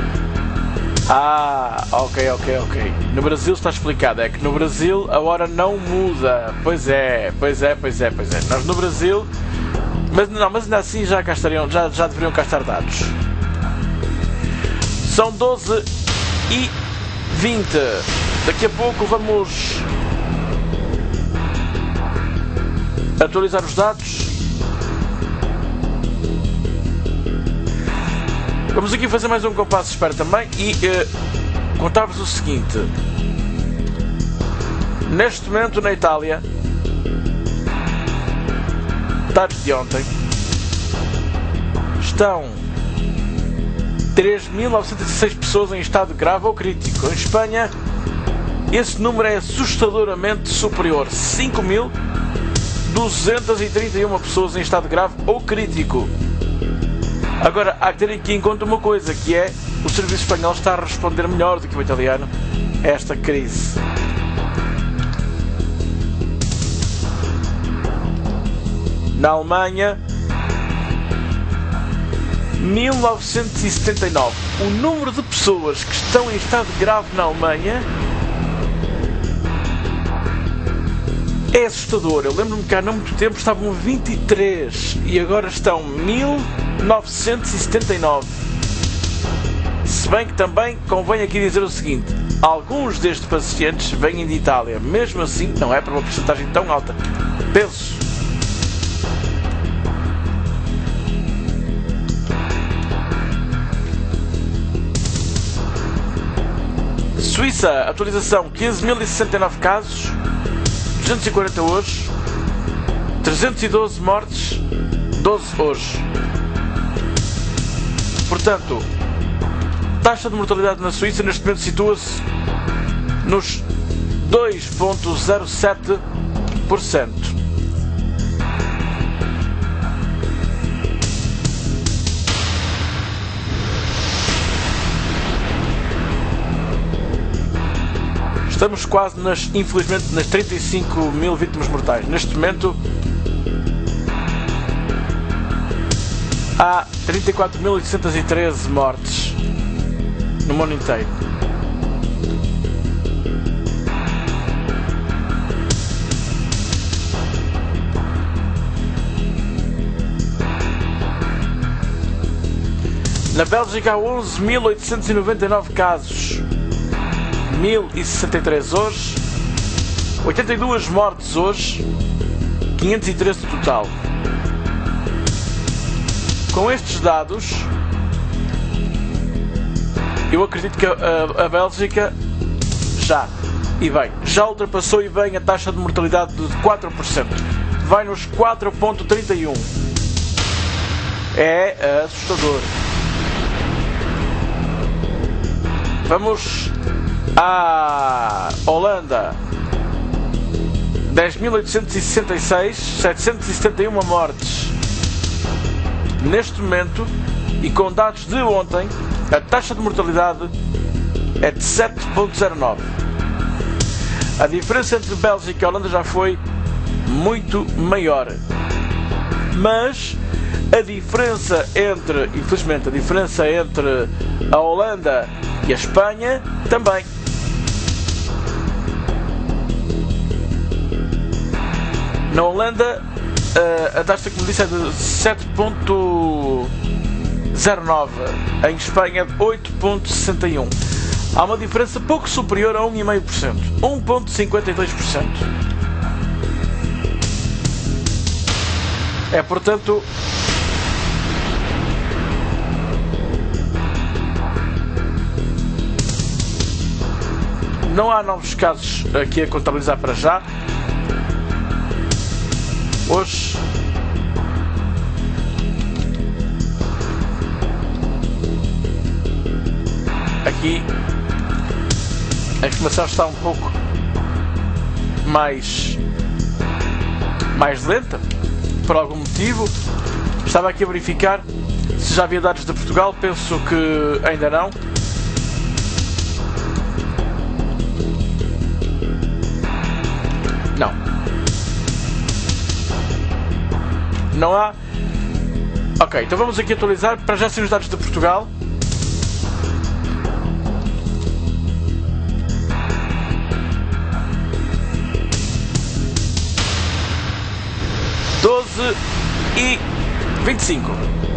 Ah, ok, ok, ok. No Brasil está explicado, é que no Brasil a hora não muda. Pois é, pois é, pois é, pois é. Nós no Brasil, mas não, mas ainda assim já cá estariam, já, já deveriam cá estar dados. São doze e vinte. Daqui a pouco vamos atualizar os dados. Vamos aqui fazer mais um compasso de espera também e uh, contar-vos o seguinte. Neste momento na Itália, dados de ontem, estão três mil novecentos e seis pessoas em estado grave ou crítico. Em Espanha, esse número é assustadoramente superior. cinco mil duzentas e trinta e uma pessoas em estado grave ou crítico. Agora, há que ter aqui em conta uma coisa, que é o serviço espanhol está a responder melhor do que o italiano a esta crise. Na Alemanha, mil novecentos e setenta e nove. O número de pessoas que estão em estado grave na Alemanha é assustador. Eu lembro-me que há não muito tempo estavam vinte e três e agora estão mil novecentos e setenta e nove. Se bem que também convém aqui dizer o seguinte: alguns destes pacientes vêm de Itália. Mesmo assim, não é para uma porcentagem tão alta. Penso. Suíça, atualização, quinze mil e sessenta e nove casos, duzentos e quarenta hoje, trezentos e doze mortes, doze hoje. Portanto, taxa de mortalidade na Suíça neste momento situa-se nos dois vírgula zero sete por cento. Estamos quase, nas, infelizmente, nas trinta e cinco mil vítimas mortais. Neste momento há trinta e quatro mil oitocentos e treze mortes no mundo inteiro. Na Bélgica há onze mil oitocentos e noventa e nove casos, mil e sessenta e três hoje, oitenta e duas mortes hoje, quinhentos e treze total. Com estes dados, eu acredito que a, a, a Bélgica já, e bem, já ultrapassou e bem a taxa de mortalidade de quatro por cento. Vai nos quatro vírgula trinta e um. É assustador. Vamos à Holanda. dez mil oitocentos e sessenta e seis, setecentos e setenta e uma mortes. Neste momento, e com dados de ontem, a taxa de mortalidade é de sete vírgula zero nove. A diferença entre Bélgica e Holanda já foi muito maior. Mas a diferença entre, infelizmente, a diferença entre a Holanda e a Espanha também. Na Holanda, a taxa, como disse, é de sete vírgula zero nove. Em Espanha, de oito vírgula sessenta e um. Há uma diferença pouco superior a um vírgula cinco por cento. um vírgula cinquenta e dois por cento. É, portanto, não há novos casos aqui a contabilizar para já. Hoje aqui a informação está um pouco mais mais lenta, por algum motivo. Estava aqui a verificar se já havia dados de Portugal. Penso que ainda não. Não. Não há. Ok, então vamos aqui atualizar. Para já ser os dados de Portugal. doze e vinte e cinco.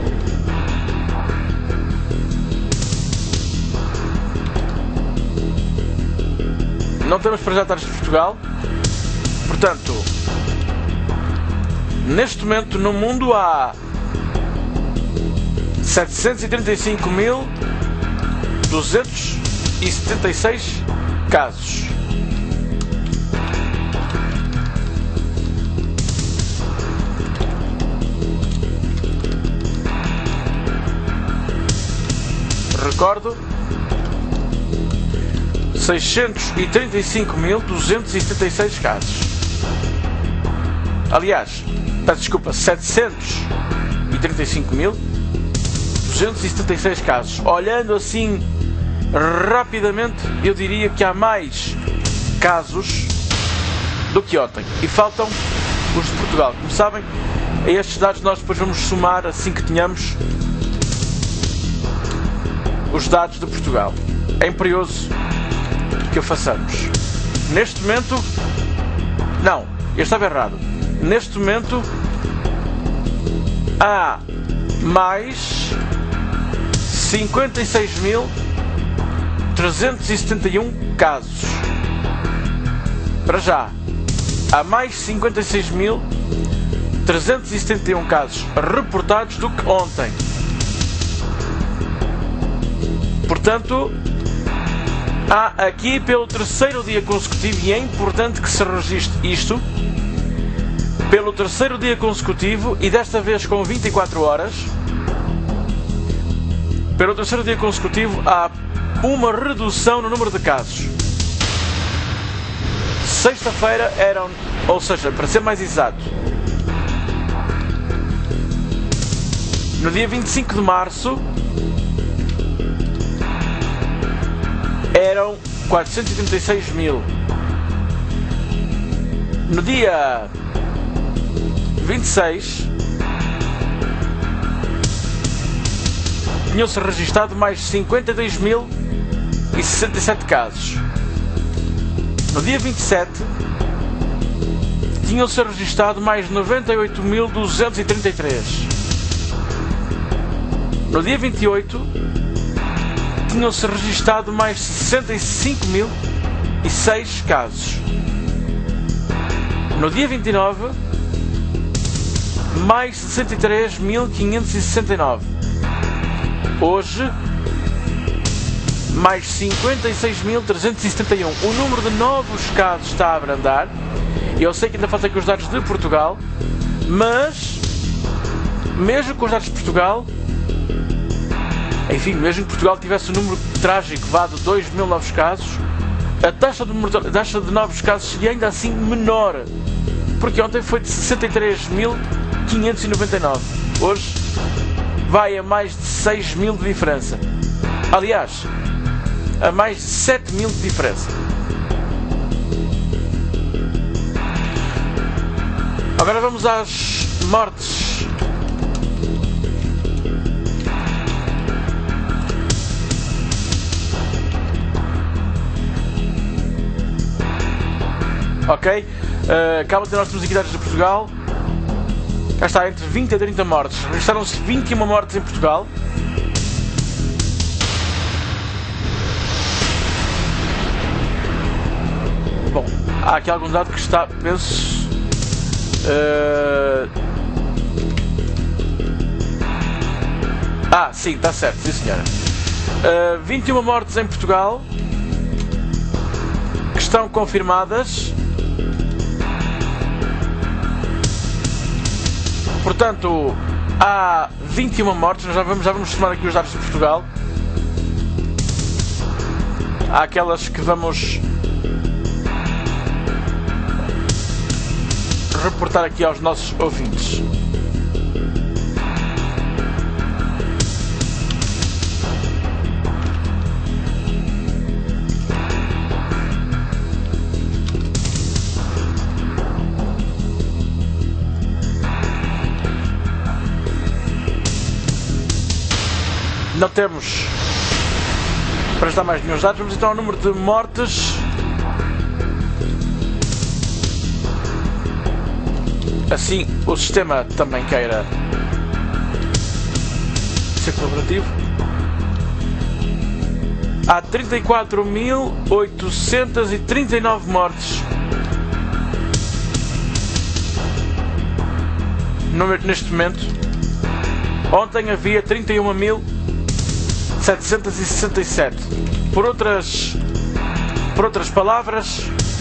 Não temos para já dados de Portugal. Portanto, neste momento no mundo há setecentos e trinta e cinco mil duzentos e setenta e seis casos. Recordo, seiscentos e trinta e cinco mil duzentos e setenta e seis casos. Aliás, peço desculpa, setecentos e trinta e cinco mil duzentos e setenta e seis casos. Olhando assim rapidamente, eu diria que há mais casos do que ontem. E faltam os de Portugal. Como sabem, a estes dados nós depois vamos somar assim que tenhamos os dados de Portugal. É imperioso que o façamos. Neste momento, não, eu estava errado. Neste momento há mais cinquenta e seis mil trezentos e setenta e um casos. Para já, há mais cinquenta e seis mil trezentos e setenta e um casos reportados do que ontem. Portanto, há aqui pelo terceiro dia consecutivo, e é importante que se registre isto, pelo terceiro dia consecutivo, e desta vez com vinte e quatro horas, pelo terceiro dia consecutivo há uma redução no número de casos. Sexta-feira eram, ou seja, para ser mais exato, no dia vinte e cinco de março eram quatrocentos e trinta e seis mil. No dia vinte e seis tinham-se registado mais cinquenta e dois mil e sessenta e sete casos. No dia vinte e sete tinham-se registado mais noventa e oito mil duzentos e trinta e três. No dia vinte e oito tinham-se registado mais sessenta e cinco mil e seis casos. No dia vinte e nove, mais sessenta e três mil quinhentos e sessenta e nove. Hoje, mais cinquenta e seis mil trezentos e setenta e um. O número de novos casos está a abrandar. Eu sei que ainda falta aqui os dados de Portugal, mas mesmo com os dados de Portugal, enfim, mesmo que Portugal tivesse um número trágico vá de dois mil novos casos, a taxa de, mortal, a taxa de novos casos seria ainda assim menor, porque ontem foi de sessenta e três mil quinhentos e noventa e nove. Hoje vai a mais de seis mil de diferença. Aliás, a mais de sete mil de diferença. Agora vamos às mortes. Ok? Uh, Calma de ter nós temos aqui dados de Portugal. Cá está, entre vinte a trinta mortes. Registaram-se vinte e uma mortes em Portugal. Bom, há aqui algum dado que está, penso... Uh... Ah, sim, está certo, sim senhora. Uh, vinte e uma mortes em Portugal que estão confirmadas. Portanto, há vinte e uma mortes. Nós já vamos, já vamos somar aqui os dados de Portugal. Há aquelas que vamos reportar aqui aos nossos ouvintes. Não temos para estar mais nenhum dados. Vamos então ao número de mortes. Assim o sistema também queira ser colaborativo. Há trinta e quatro mil oitocentos e trinta e nove mortes neste momento. Ontem havia trinta e um mil setecentos e sessenta e sete. Por outras, por outras palavras,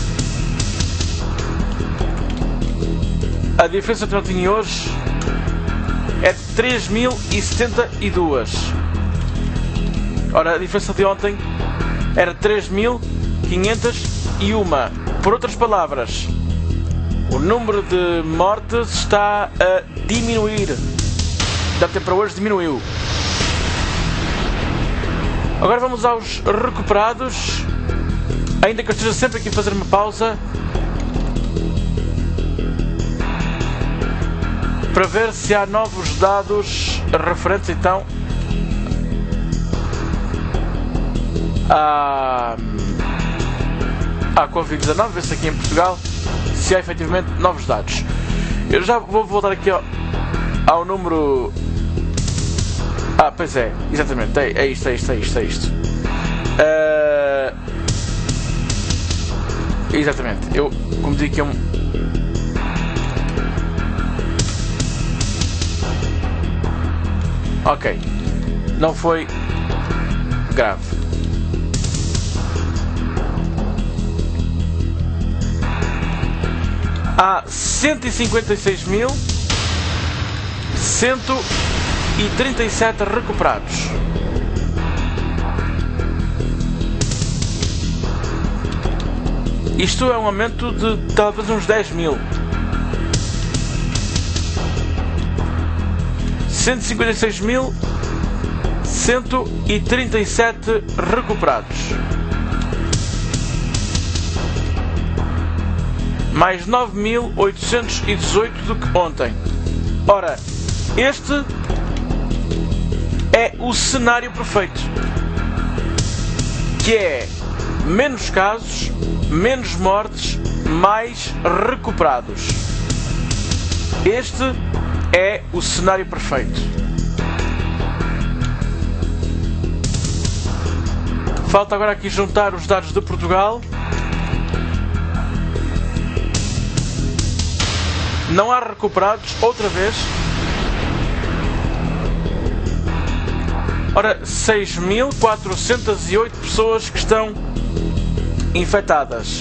a diferença que não tinha hoje é de três mil e setenta e dois. Ora, a diferença de ontem era três mil quinhentos e um. Por outras palavras, o número de mortes está a diminuir. De ontem para hoje diminuiu. Agora vamos aos recuperados. Ainda que eu esteja sempre aqui a fazer uma pausa para ver se há novos dados referentes então à, à covid dezanove, ver se aqui em Portugal se há efetivamente novos dados. Eu já vou voltar aqui ao, ao número... Ah, pois é, exatamente, é, é isto, é isto, é isto, é isto. Uh, exatamente. Eu, como digo que é um... Ok. Não foi grave. Há cento e cinquenta e seis mil cento e trinta e sete recuperados. Isto é um aumento de talvez uns dez mil. cento e cinquenta e seis mil cento e trinta e sete recuperados. Mais nove mil oitocentos e dezoito do que ontem. Ora, este é o cenário perfeito, que é menos casos, menos mortes, mais recuperados. Este é o cenário perfeito. Falta agora aqui juntar os dados de Portugal. Não há recuperados, outra vez. Ora, seis mil quatrocentas e oito pessoas que estão infectadas.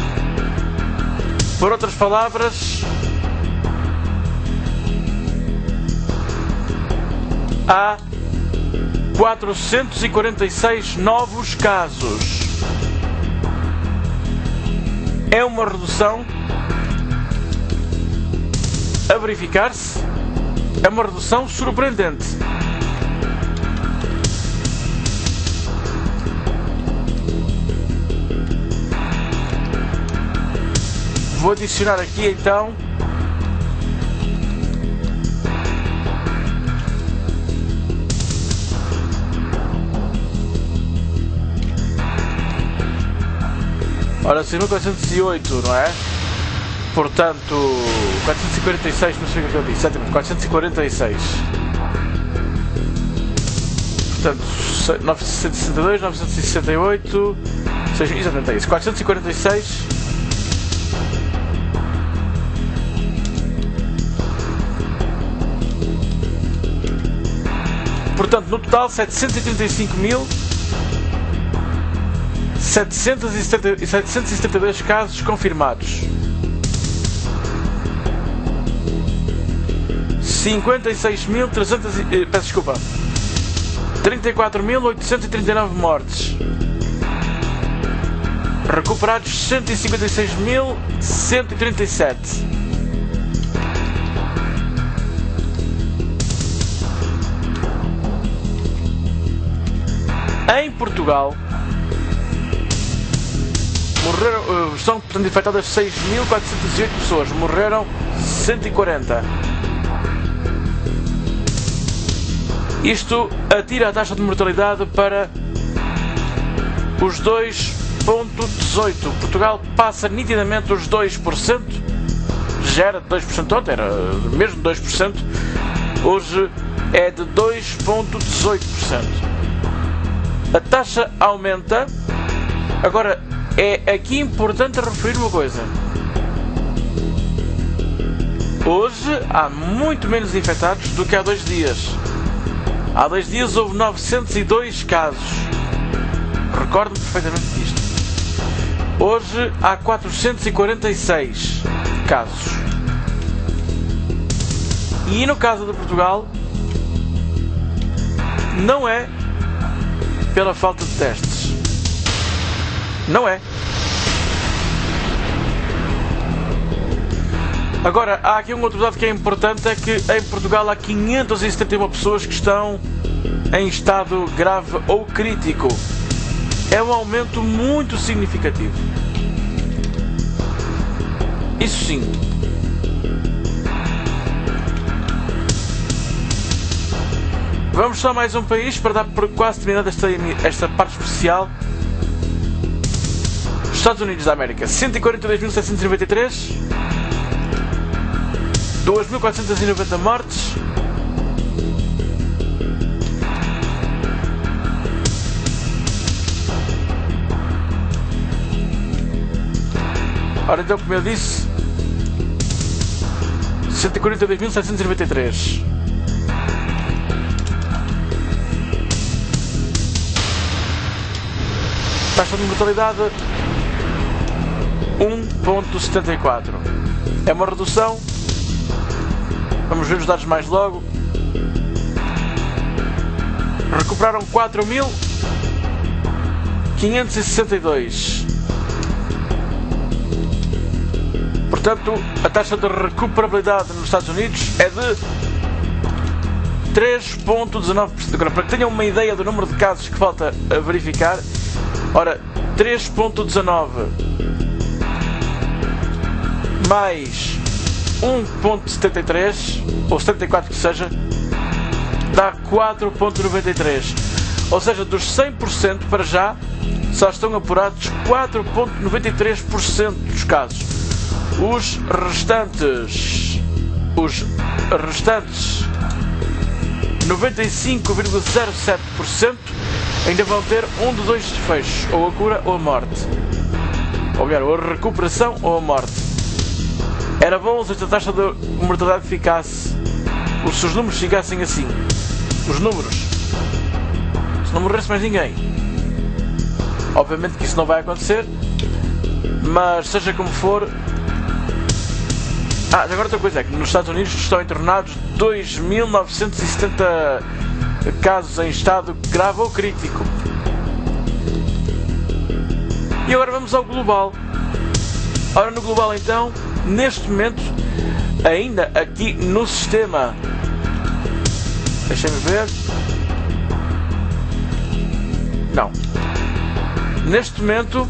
Por outras palavras, há quatrocentos e quarenta e seis novos casos. É uma redução a verificar-se, é uma redução surpreendente. Vou adicionar aqui então ora, seis mil quatrocentos e oito, não é? Portanto, quatrocentos e quarenta e seis, não sei o que eu disse, exatamente, quatrocentos e quarenta e seis. Portanto, novecentos e sessenta e dois, novecentos e sessenta e oito, seis, exatamente é isso, quatrocentos e quarenta e seis. Portanto, no total, setecentos e trinta e cinco mil setecentos e setenta e dois casos confirmados. cinquenta e seis mil trezentos, eh, peço desculpa, trinta e quatro mil oitocentos e trinta e nove mortes. Recuperados cento e cinquenta e seis mil cento e trinta e sete. Em Portugal morreram, estão portanto infectadas seis mil quatrocentas e oito pessoas, morreram cento e quarenta. Isto atira a taxa de mortalidade para os dois vírgula dezoito. Portugal passa nitidamente os dois por cento. Já era de dois por cento ontem, era mesmo de dois por cento. Hoje é de dois vírgula dezoito por cento. A taxa aumenta. Agora, é aqui importante referir uma coisa. Hoje há muito menos infectados do que há dois dias. Há dois dias houve novecentos e dois casos. Recordo-me perfeitamente disto. Hoje há quatrocentos e quarenta e seis casos. E no caso de Portugal, não é pela falta de testes. Não é. Agora, há aqui um outro dado que é importante, é que em Portugal há quinhentas e setenta e uma pessoas que estão em estado grave ou crítico. É um aumento muito significativo. Isso sim. Vamos só mais um país para dar por quase terminada esta, esta parte especial. Estados Unidos da América, cento e quarenta e dois mil setecentos e noventa e três. dois mil quatrocentos e noventa mortes. Ora então, como eu disse, cento e quarenta e dois mil setecentos e noventa e três. Taxa de mortalidade um vírgula setenta e quatro. É uma redução. Vamos ver os dados mais logo. Recuperaram quatro mil quinhentos e sessenta e dois. Portanto, a taxa de recuperabilidade nos Estados Unidos é de três vírgula dezanove por cento. Agora, para que tenham uma ideia do número de casos que falta a verificar, ora, três vírgula dezanove mais um vírgula setenta e três, ou setenta e quatro que seja, dá quatro vírgula noventa e três. Ou seja, dos cem por cento para já, só estão apurados quatro vírgula noventa e três por cento dos casos. Os restantes, os restantes noventa e cinco vírgula zero sete por cento ainda vão ter um dos dois desfechos, ou a cura ou a morte. Ou melhor, ou a recuperação ou a morte. Era bom se esta taxa de mortalidade ficasse, se os números ficassem assim. Os números. Se não morresse mais ninguém. Obviamente que isso não vai acontecer, mas seja como for. Ah, agora outra coisa é que nos Estados Unidos estão internados dois mil novecentos e setenta casos em estado grave ou crítico. E agora vamos ao global. Ora, no global então, neste momento, ainda aqui no sistema, deixem-me ver, não, neste momento,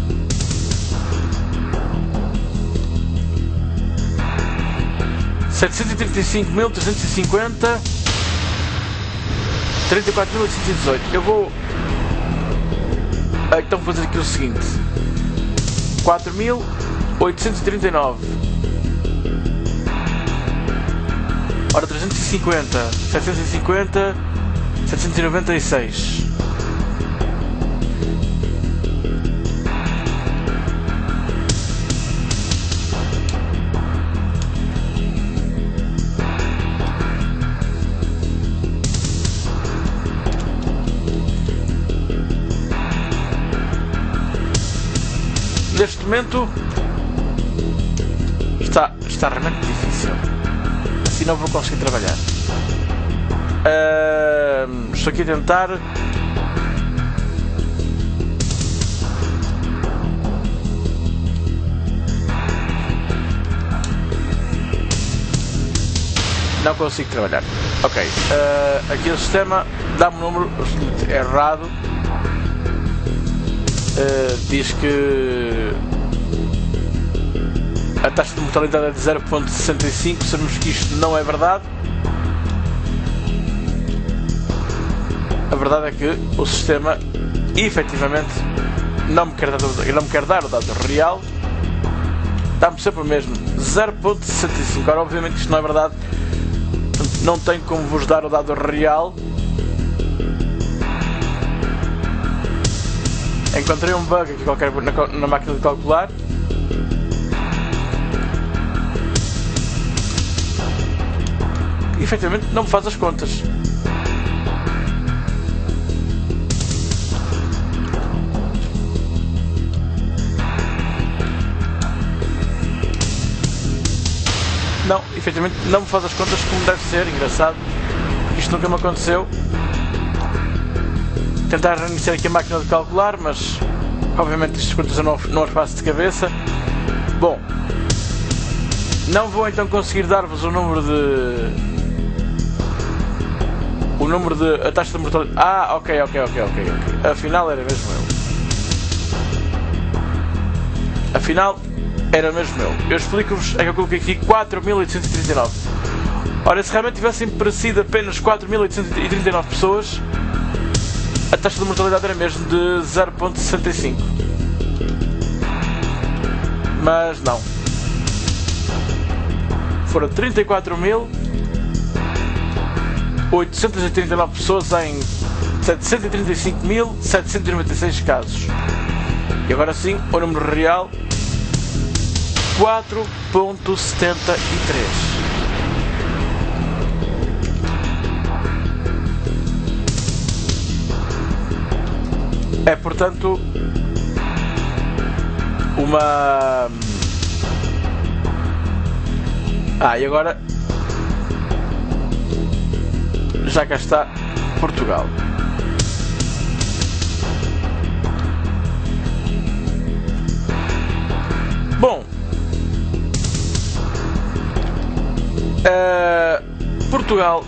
setecentos e trinta e cinco mil trezentos e cinquenta, trinta e quatro mil oitocentos e dezoito. Eu vou então fazer aqui o seguinte: quatro mil oitocentos e trinta e nove, ora trezentos e cinquenta, setecentos e cinquenta, setecentos e noventa e seis. Neste momento está, está realmente difícil. Assim não vou conseguir trabalhar. Uh, estou aqui a tentar. Não consigo trabalhar. Ok. Uh, aqui o sistema dá-me um número errado. Uh, diz que a taxa de mortalidade é de zero vírgula sessenta e cinco, sabemos que isto não é verdade. A verdade é que o sistema efetivamente não me quer dar, não me quer dar o dado real, dá-me sempre o mesmo, zero vírgula sessenta e cinco. Ora, obviamente isto não é verdade, não tenho como vos dar o dado real. Encontrei um bug aqui qualquer na, na máquina de calcular. E, efetivamente não me faz as contas. Não, efetivamente não me faz as contas como deve ser. Engraçado, porque isto nunca me aconteceu. Tentar reiniciar aqui a máquina de calcular, mas obviamente estas contas eu não, não as faço de cabeça. Bom, não vou então conseguir dar-vos o número de o número de a taxa de mortalidade. Ah, ok, ok, ok, ok, ok. Afinal era mesmo eu. Afinal era mesmo eu. Eu explico-vos, é que eu coloquei aqui quatro mil oitocentos e trinta e nove. Ora, se realmente tivessem aparecido apenas quatro mil oitocentos e trinta e nove pessoas, a taxa de mortalidade era mesmo de zero vírgula sessenta e cinco. Mas não. Foram trinta e quatro mil oitocentos e trinta e nove pessoas em setecentos e trinta e cinco mil setecentos e noventa e seis casos. E agora sim, o número real quatro vírgula setenta e três. É, portanto, uma... Ah, e agora já cá está Portugal. Bom, uh, Portugal,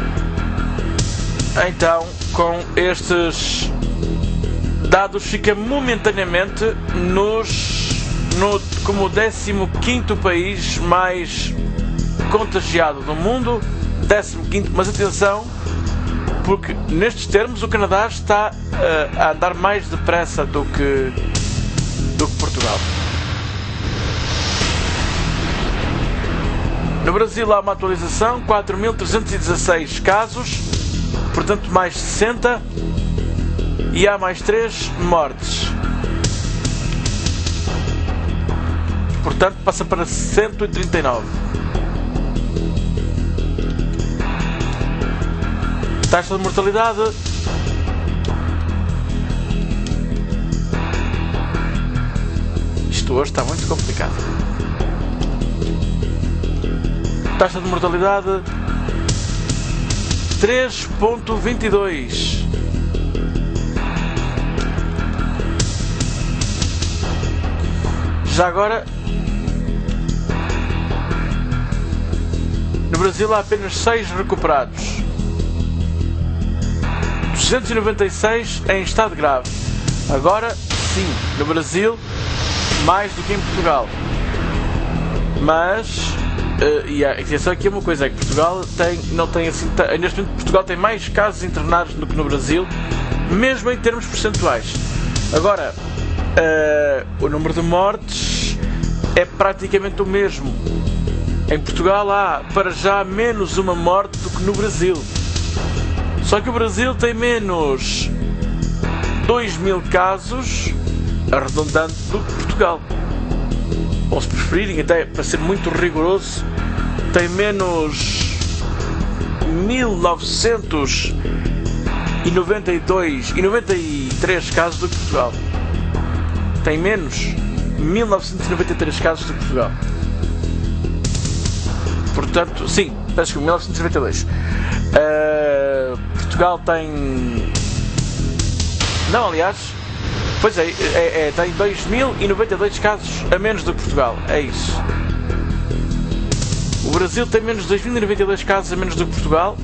então, com estes dados, fica momentaneamente nos, no, como o décimo quinto país mais contagiado do mundo. décimo quinto, mas atenção, porque nestes termos o Canadá está uh, a andar mais depressa do que, do que Portugal. No Brasil há uma atualização, quatro mil trezentos e dezasseis casos, portanto mais sessenta, e há mais três mortes. Portanto passa para cento e trinta e nove. Taxa de mortalidade isto hoje está muito complicado. Taxa de mortalidade três vírgula vinte e dois. Já agora, no Brasil há apenas seis recuperados, duzentos e noventa e seis em estado grave. Agora sim, no Brasil mais do que em Portugal. Mas uh, e a atenção aqui é uma coisa, é que Portugal tem, não tem assim, tem, neste momento Portugal tem mais casos internados do que no Brasil, mesmo em termos percentuais. Agora uh, o número de mortes é praticamente o mesmo. Em Portugal há para já menos uma morte do que no Brasil. Só que o Brasil tem menos dois mil casos, arredondando, do que Portugal. Ou se preferirem, até para ser muito rigoroso, tem menos mil novecentos e noventa e dois e noventa e três casos do que Portugal. Tem menos mil novecentos e noventa e três casos do que Portugal. Portanto, sim, peço que mil novecentos e noventa e dois. Uh, Portugal tem... Não, aliás, pois é, é, é tem dois mil e noventa e dois casos a menos do que Portugal. É isso. O Brasil tem menos dois mil e noventa e dois casos a menos do que Portugal,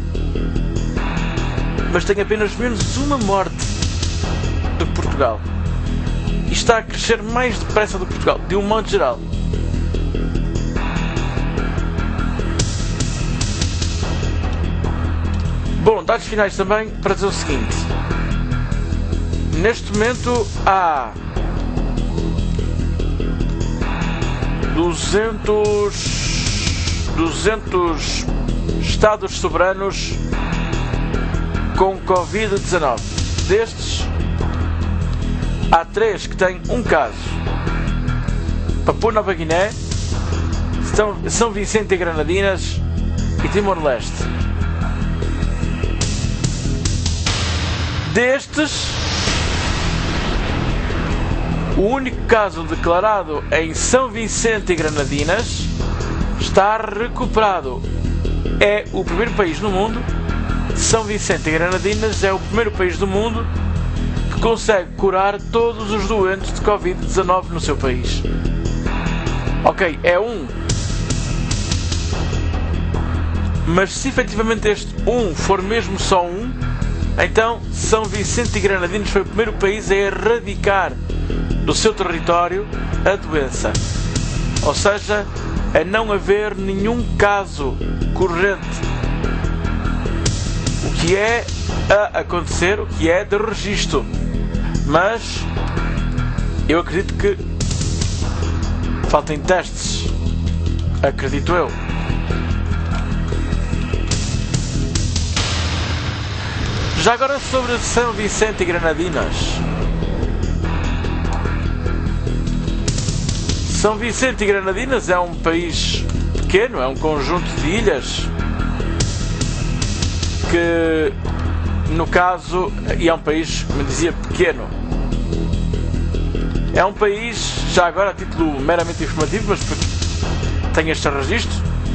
mas tem apenas menos uma morte do que Portugal. E está a crescer mais depressa do que Portugal, de um modo geral. Bom, dados finais também para dizer o seguinte. Neste momento há duzentos, duzentos Estados soberanos com covid dezanove. Destes, há três que têm um caso: Papua Nova Guiné, São, São Vicente e Granadinas e Timor-Leste. Destes, o único caso declarado em São Vicente e Granadinas está recuperado. É o primeiro país no mundo. São Vicente e Granadinas é o primeiro país do mundo que consegue curar todos os doentes de covid dezanove no seu país. Ok, é um. Mas se efetivamente este um for mesmo só um, então São Vicente e Granadinas foi o primeiro país a erradicar do seu território a doença. Ou seja, a não haver nenhum caso corrente. O que é a acontecer, o que é de registro. Mas eu acredito que faltem testes. Acredito eu. Já agora sobre São Vicente e Granadinas. São Vicente e Granadinas é um país pequeno, é um conjunto de ilhas que, no caso, e é um país, me dizia, pequeno. É um país, já agora a título meramente informativo, mas porque tenho este registro,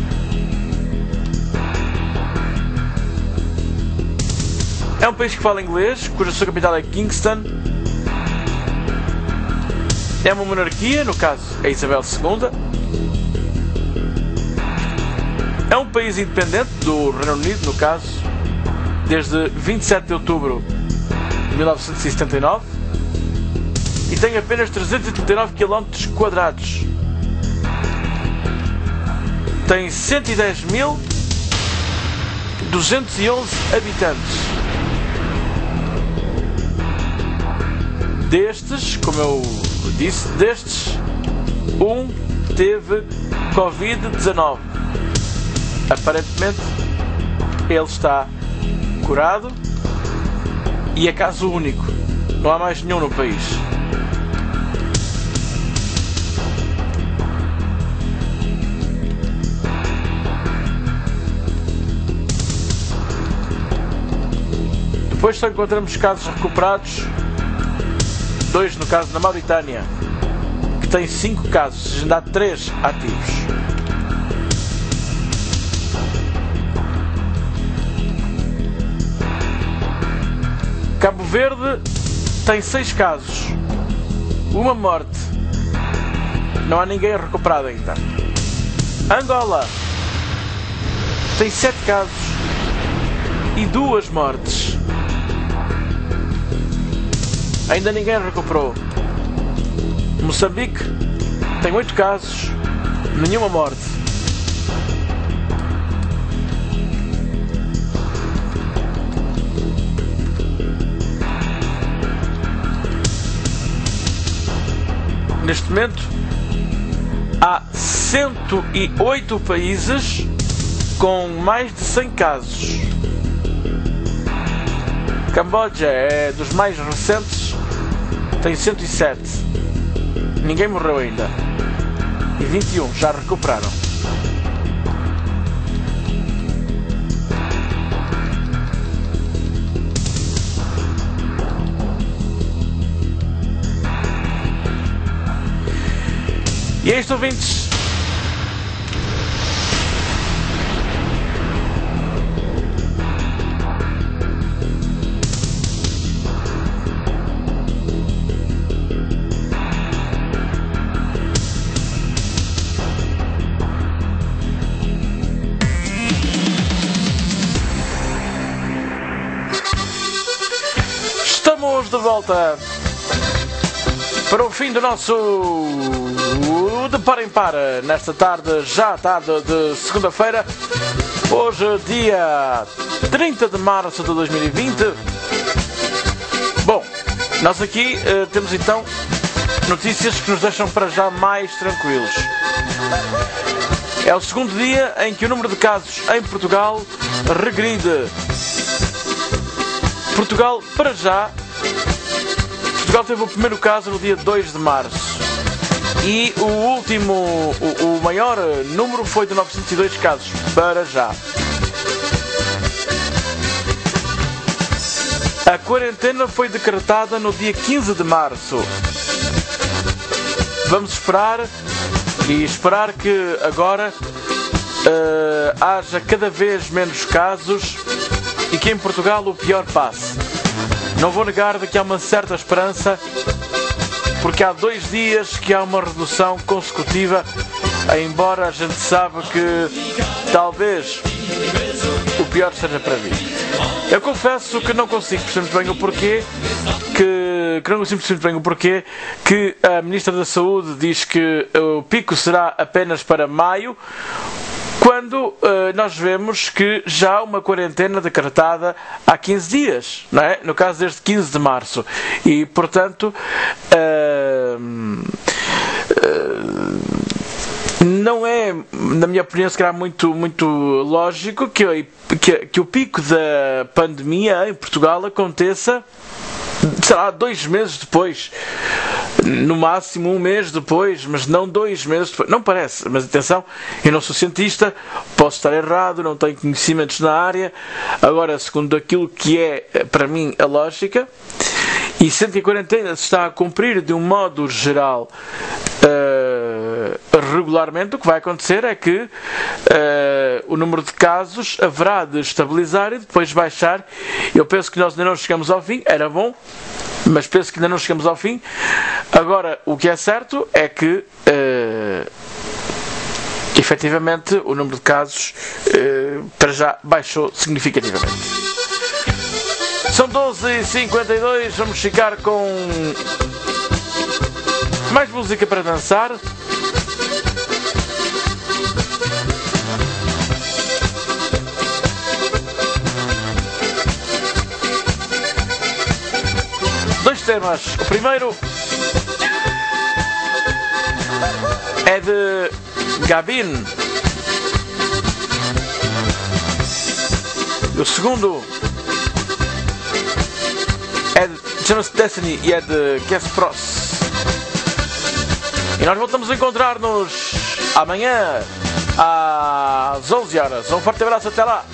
é um país que fala inglês, cuja sua capital é Kingston. É uma monarquia, no caso é Isabel segunda. É um país independente do Reino Unido, no caso, desde vinte e sete de outubro de mil novecentos e setenta e nove, e tem apenas trezentos e trinta e nove quilómetros quadrados. Tem cento e dez mil duzentos e onze habitantes. Destes, como eu disse, destes, um teve covid dezenove. Aparentemente, ele está curado e é caso único. Não há mais nenhum no país. Depois só encontramos casos recuperados, dois no caso na Mauritânia, que tem cinco casos, ainda há três ativos. Cabo Verde tem seis casos, uma morte, não há ninguém recuperado ainda. Angola tem sete casos e duas mortes, ainda ninguém recuperou. Moçambique tem oito casos, nenhuma morte. Neste momento, há cento e oito países com mais de cem casos. Camboja é dos mais recentes, tem cento e sete. Ninguém morreu ainda. E vinte e um já recuperaram. E é isto, ouvintes. Estamos de volta para o fim do nosso de Par em Par, nesta tarde, já tarde de segunda-feira, hoje dia trinta de março de dois mil e vinte. Bom, nós aqui uh, temos então notícias que nos deixam para já mais tranquilos. É o segundo dia em que o número de casos em Portugal regride. Portugal, para já, Portugal teve o primeiro caso no dia dois de março. E o último, o, o maior número foi de novecentos e dois casos, para já. A quarentena foi decretada no dia quinze de março. Vamos esperar e esperar que agora uh, haja cada vez menos casos e que em Portugal o pior passe. Não vou negar de que há uma certa esperança, porque há dois dias que há uma redução consecutiva, embora a gente saiba que talvez o pior seja para vir. Eu confesso que não consigo perceber muito bem o porquê, que, que não consigo perceber muito bem o porquê que a Ministra da Saúde diz que o pico será apenas para maio, quando uh, nós vemos que já há uma quarentena decretada há quinze dias, não é? No caso desde quinze de março. E, portanto, uh, uh, não é, na minha opinião, se calhar muito, muito lógico que, que, que o pico da pandemia em Portugal aconteça, sei lá, dois meses depois no máximo um mês depois, mas não dois meses depois. Não parece, mas atenção, eu não sou cientista, posso estar errado, não tenho conhecimentos na área. Agora, segundo aquilo que é para mim a lógica, e sendo que a quarentena se está a cumprir de um modo geral uh, regularmente, o que vai acontecer é que uh, o número de casos haverá de estabilizar e depois baixar. Eu penso que nós ainda não chegamos ao fim, era bom, mas penso que ainda não chegamos ao fim. Agora, o que é certo é que uh, efetivamente o número de casos uh, para já baixou significativamente. São doze e cinquenta e dois, vamos ficar com mais música para dançar. Dois temas. O primeiro é de Gabin. O segundo é de, chama-se Destiny e é de Kes Pross. E nós voltamos a encontrar-nos amanhã às onze horas. Um forte abraço, até lá!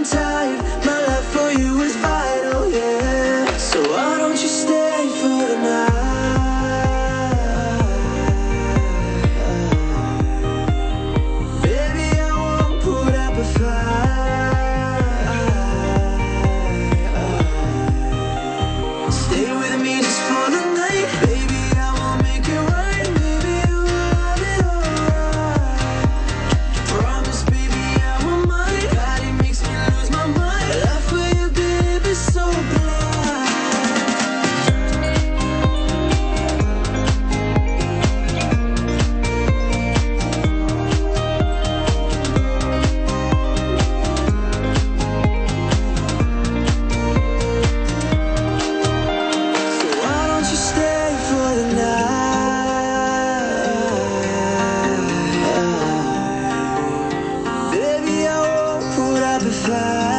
tired. My love for you is vital, yeah. So why don't you stay for the night? Baby, I won't put up a fight. Stay with me just for the night. Baby, I will make it right. Baby, you will have it alright. Promise, baby, I won't mind. God, it makes me lose my mind. Love for you, baby, so blind. So why don't you stay for the night? Baby, I won't put up a fight.